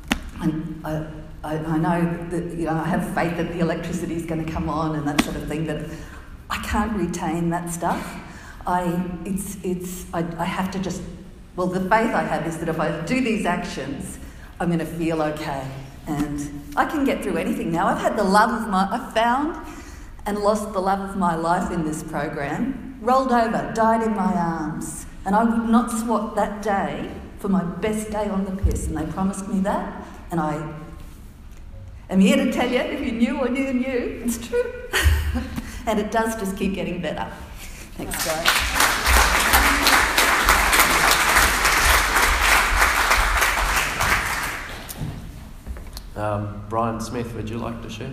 [SPEAKER 15] know that, you know, I have faith that the electricity is going to come on and that sort of thing, but I can't retain that stuff. I have to just, well, the faith I have is that if I do these actions, I'm going to feel okay, and I can get through anything now. I've found and lost the love of my life in this program, rolled over, died in my arms, and I would not swap that day for my best day on the piss, and they promised me that, and I am here to tell you, if you knew or knew, it's true. And it does just keep getting better. Thanks, guys.
[SPEAKER 1] Brian Smith, would you like to share?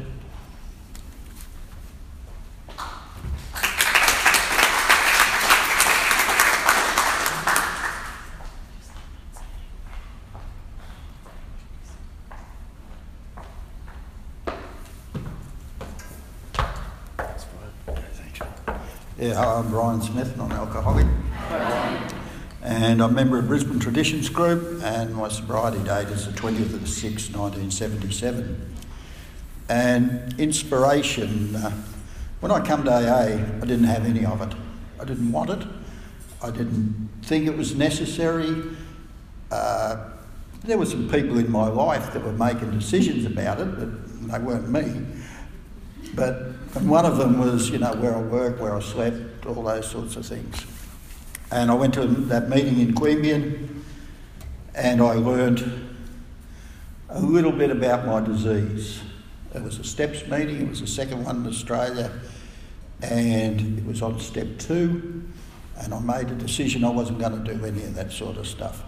[SPEAKER 16] Yeah, I'm Brian Smith, non-alcoholic, and I'm a member of Brisbane Traditions Group, and my sobriety date is the 20th of the 6th, 1977. And inspiration, when I come to AA, I didn't have any of it. I didn't want it. I didn't think it was necessary. There were some people in my life that were making decisions about it, but they weren't me. And one of them was, you know, where I worked, where I slept, all those sorts of things. And I went to that meeting in Queanbeyan, and I learnt a little bit about my disease. It was a STEPS meeting, it was the second one in Australia, and it was on step 2, and I made a decision I wasn't going to do any of that sort of stuff.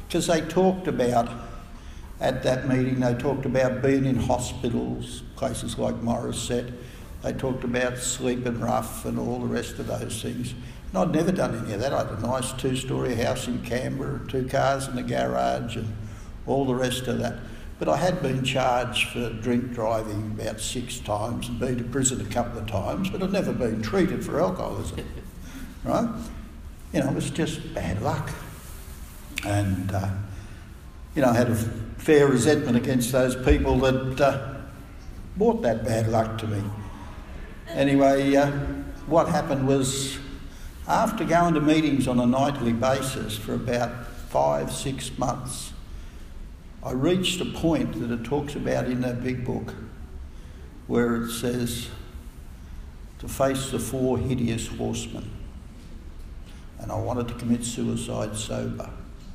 [SPEAKER 16] Because they talked about, at that meeting, they talked about being in hospitals, places like Morisset. They talked about sleeping rough and all the rest of those things. And I'd never done any of that. I had a nice 2-storey house in Canberra, 2 cars in the garage and all the rest of that. But I had been charged for drink driving about 6 times and been to prison a couple of times, but I'd never been treated for alcoholism, right? You know, it was just bad luck. And, you know, I had a fair resentment against those people that brought that bad luck to me. Anyway, what happened was, after going to meetings on a nightly basis for about 5-6 months, I reached a point that it talks about in that big book where it says to face the 4 hideous horsemen. And I wanted to commit suicide sober.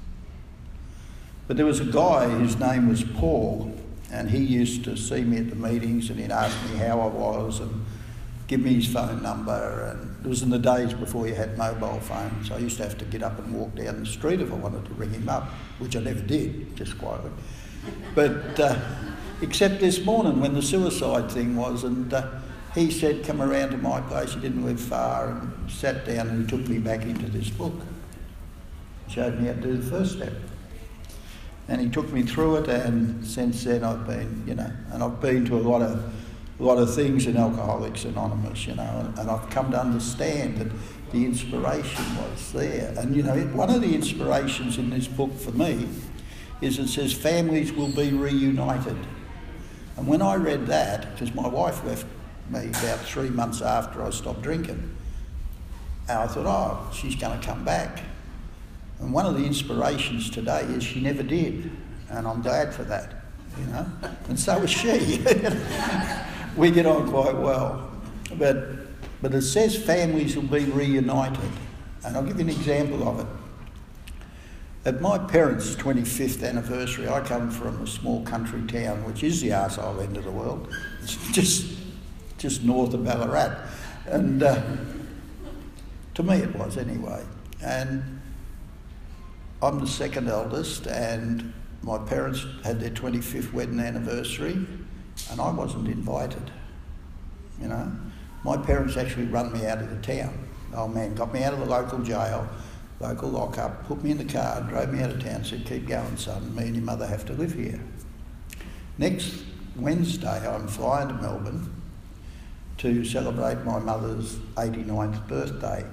[SPEAKER 16] But there was a guy, his name was Paul, and he used to see me at the meetings and he'd ask me how I was and give me his phone number. And it was in the days before you had mobile phones. I used to have to get up and walk down the street if I wanted to ring him up, which I never did, just quietly. But except this morning when the suicide thing was, and he said, come around to my place, he didn't live far, and sat down and he took me back into this book. Showed me how to do the first step. And he took me through it, and since then I've been, you know, and I've been to a lot of things in Alcoholics Anonymous, you know, and I've come to understand that the inspiration was there. And, you know, one of the inspirations in this book for me is it says families will be reunited. And when I read that, because my wife left me about 3 months after I stopped drinking, and I thought, oh, she's going to come back. And one of the inspirations today is she never did, and I'm glad for that, you know, and so is she. We get on quite well. But it says families will be reunited, and I'll give you an example of it. At my parents' 25th anniversary, I come from a small country town, which is the arsehole end of the world. It's just north of Ballarat. And to me it was anyway. And I'm the second eldest, and my parents had their 25th wedding anniversary, and I wasn't invited, you know. My parents actually run me out of the town. The old man got me out of the local jail, local lockup, put me in the car, drove me out of town, said, keep going, son, me and your mother have to live here. Next Wednesday, I'm flying to Melbourne to celebrate my mother's 89th birthday.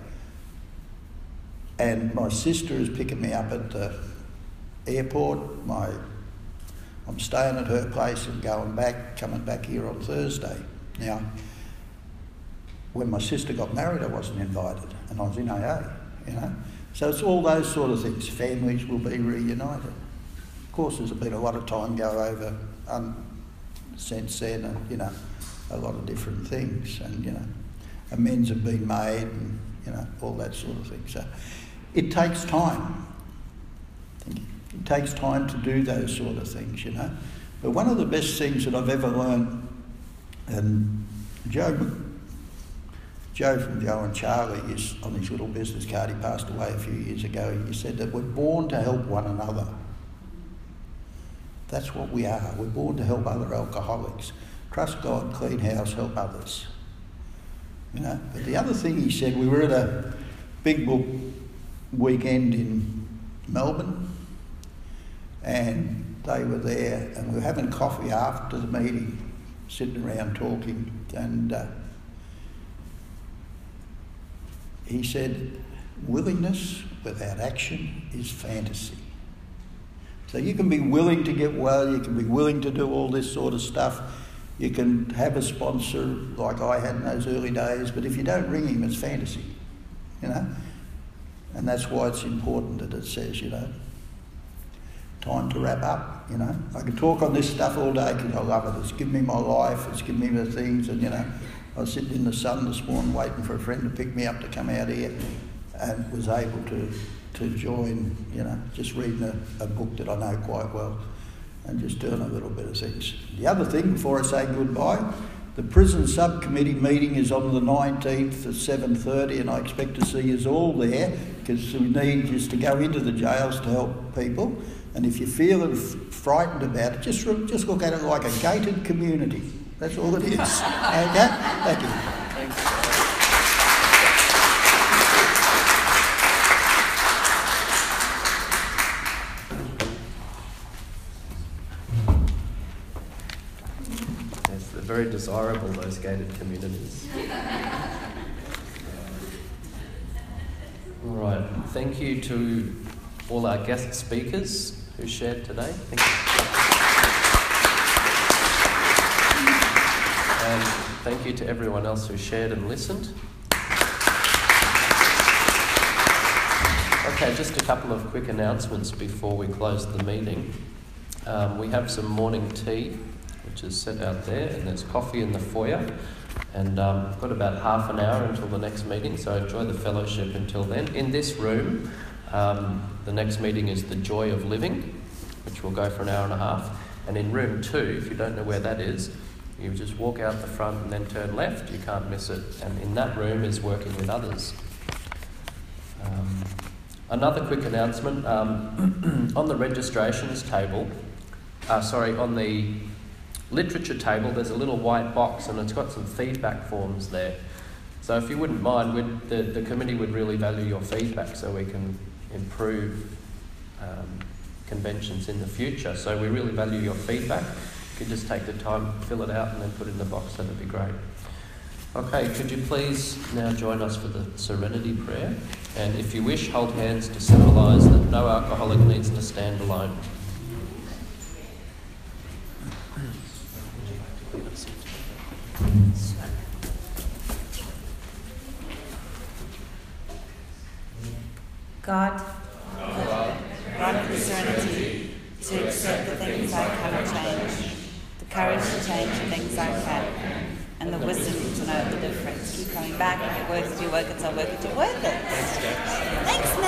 [SPEAKER 16] And my sister is picking me up at the airport. I'm staying at her place and coming back here on Thursday. Now, when my sister got married, I wasn't invited, and I was in AA, you know. So it's all those sort of things. Families will be reunited. Of course, there's been a lot of time go over since then, and, you know, a lot of different things, and, you know, amends have been made, and, you know, all that sort of thing. So it takes time. It takes time to do those sort of things, you know. But one of the best things that I've ever learned, and Joe from Joe and Charlie is on his little business card, he passed away a few years ago, he said that we're born to help one another. That's what we are. We're born to help other alcoholics. Trust God, clean house, help others. You know. But the other thing he said, we were at a big book weekend in Melbourne, and they were there, and we were having coffee after the meeting, sitting around talking, and he said, willingness without action is fantasy. So you can be willing to get well, you can be willing to do all this sort of stuff, you can have a sponsor like I had in those early days, but if you don't ring him, it's fantasy, you know. And that's why it's important that it says, you know, time to wrap up, you know. I could talk on this stuff all day because I love it. It's given me my life, it's given me the things, and, you know, I was sitting in the sun this morning waiting for a friend to pick me up to come out here, and was able to join, you know, just reading a book that I know quite well and just doing a little bit of things. The other thing, before I say goodbye, The prison subcommittee meeting is on the 19th at 7:30, and I expect to see us all there, because we need just to go into the jails to help people. And if you feel frightened about it, just look at it like a gated community. That's all it is. Okay? Thank you.
[SPEAKER 1] Very desirable, those gated communities. All right, thank you to all our guest speakers who shared today. Thank you. And thank you to everyone else who shared and listened. Okay, just a couple of quick announcements before we close the meeting. We have some morning tea, which is set out there, and there's coffee in the foyer. And we've got about half an hour until the next meeting, so enjoy the fellowship until then. In this room, the next meeting is The Joy of Living, which will go for an hour and a half. And in room 2, if you don't know where that is, you just walk out the front and then turn left. You can't miss it. And in that room is Working with Others. Another quick announcement. On the registrations table, on the literature table, there's a little white box and it's got some feedback forms there. So if you wouldn't mind, the committee would really value your feedback so we can improve conventions in the future. So we really value your feedback. You could just take the time, fill it out and then put it in the box, that'd be great. Okay, could you please now join us for the Serenity Prayer? And if you wish, hold hands to symbolise that no alcoholic needs to stand alone.
[SPEAKER 2] God of the serenity to accept the things I cannot change, the courage to change the things I can, and the wisdom to know the difference. Keep coming back. If it works, do work it, so work it, do work it. Thanks, Nat.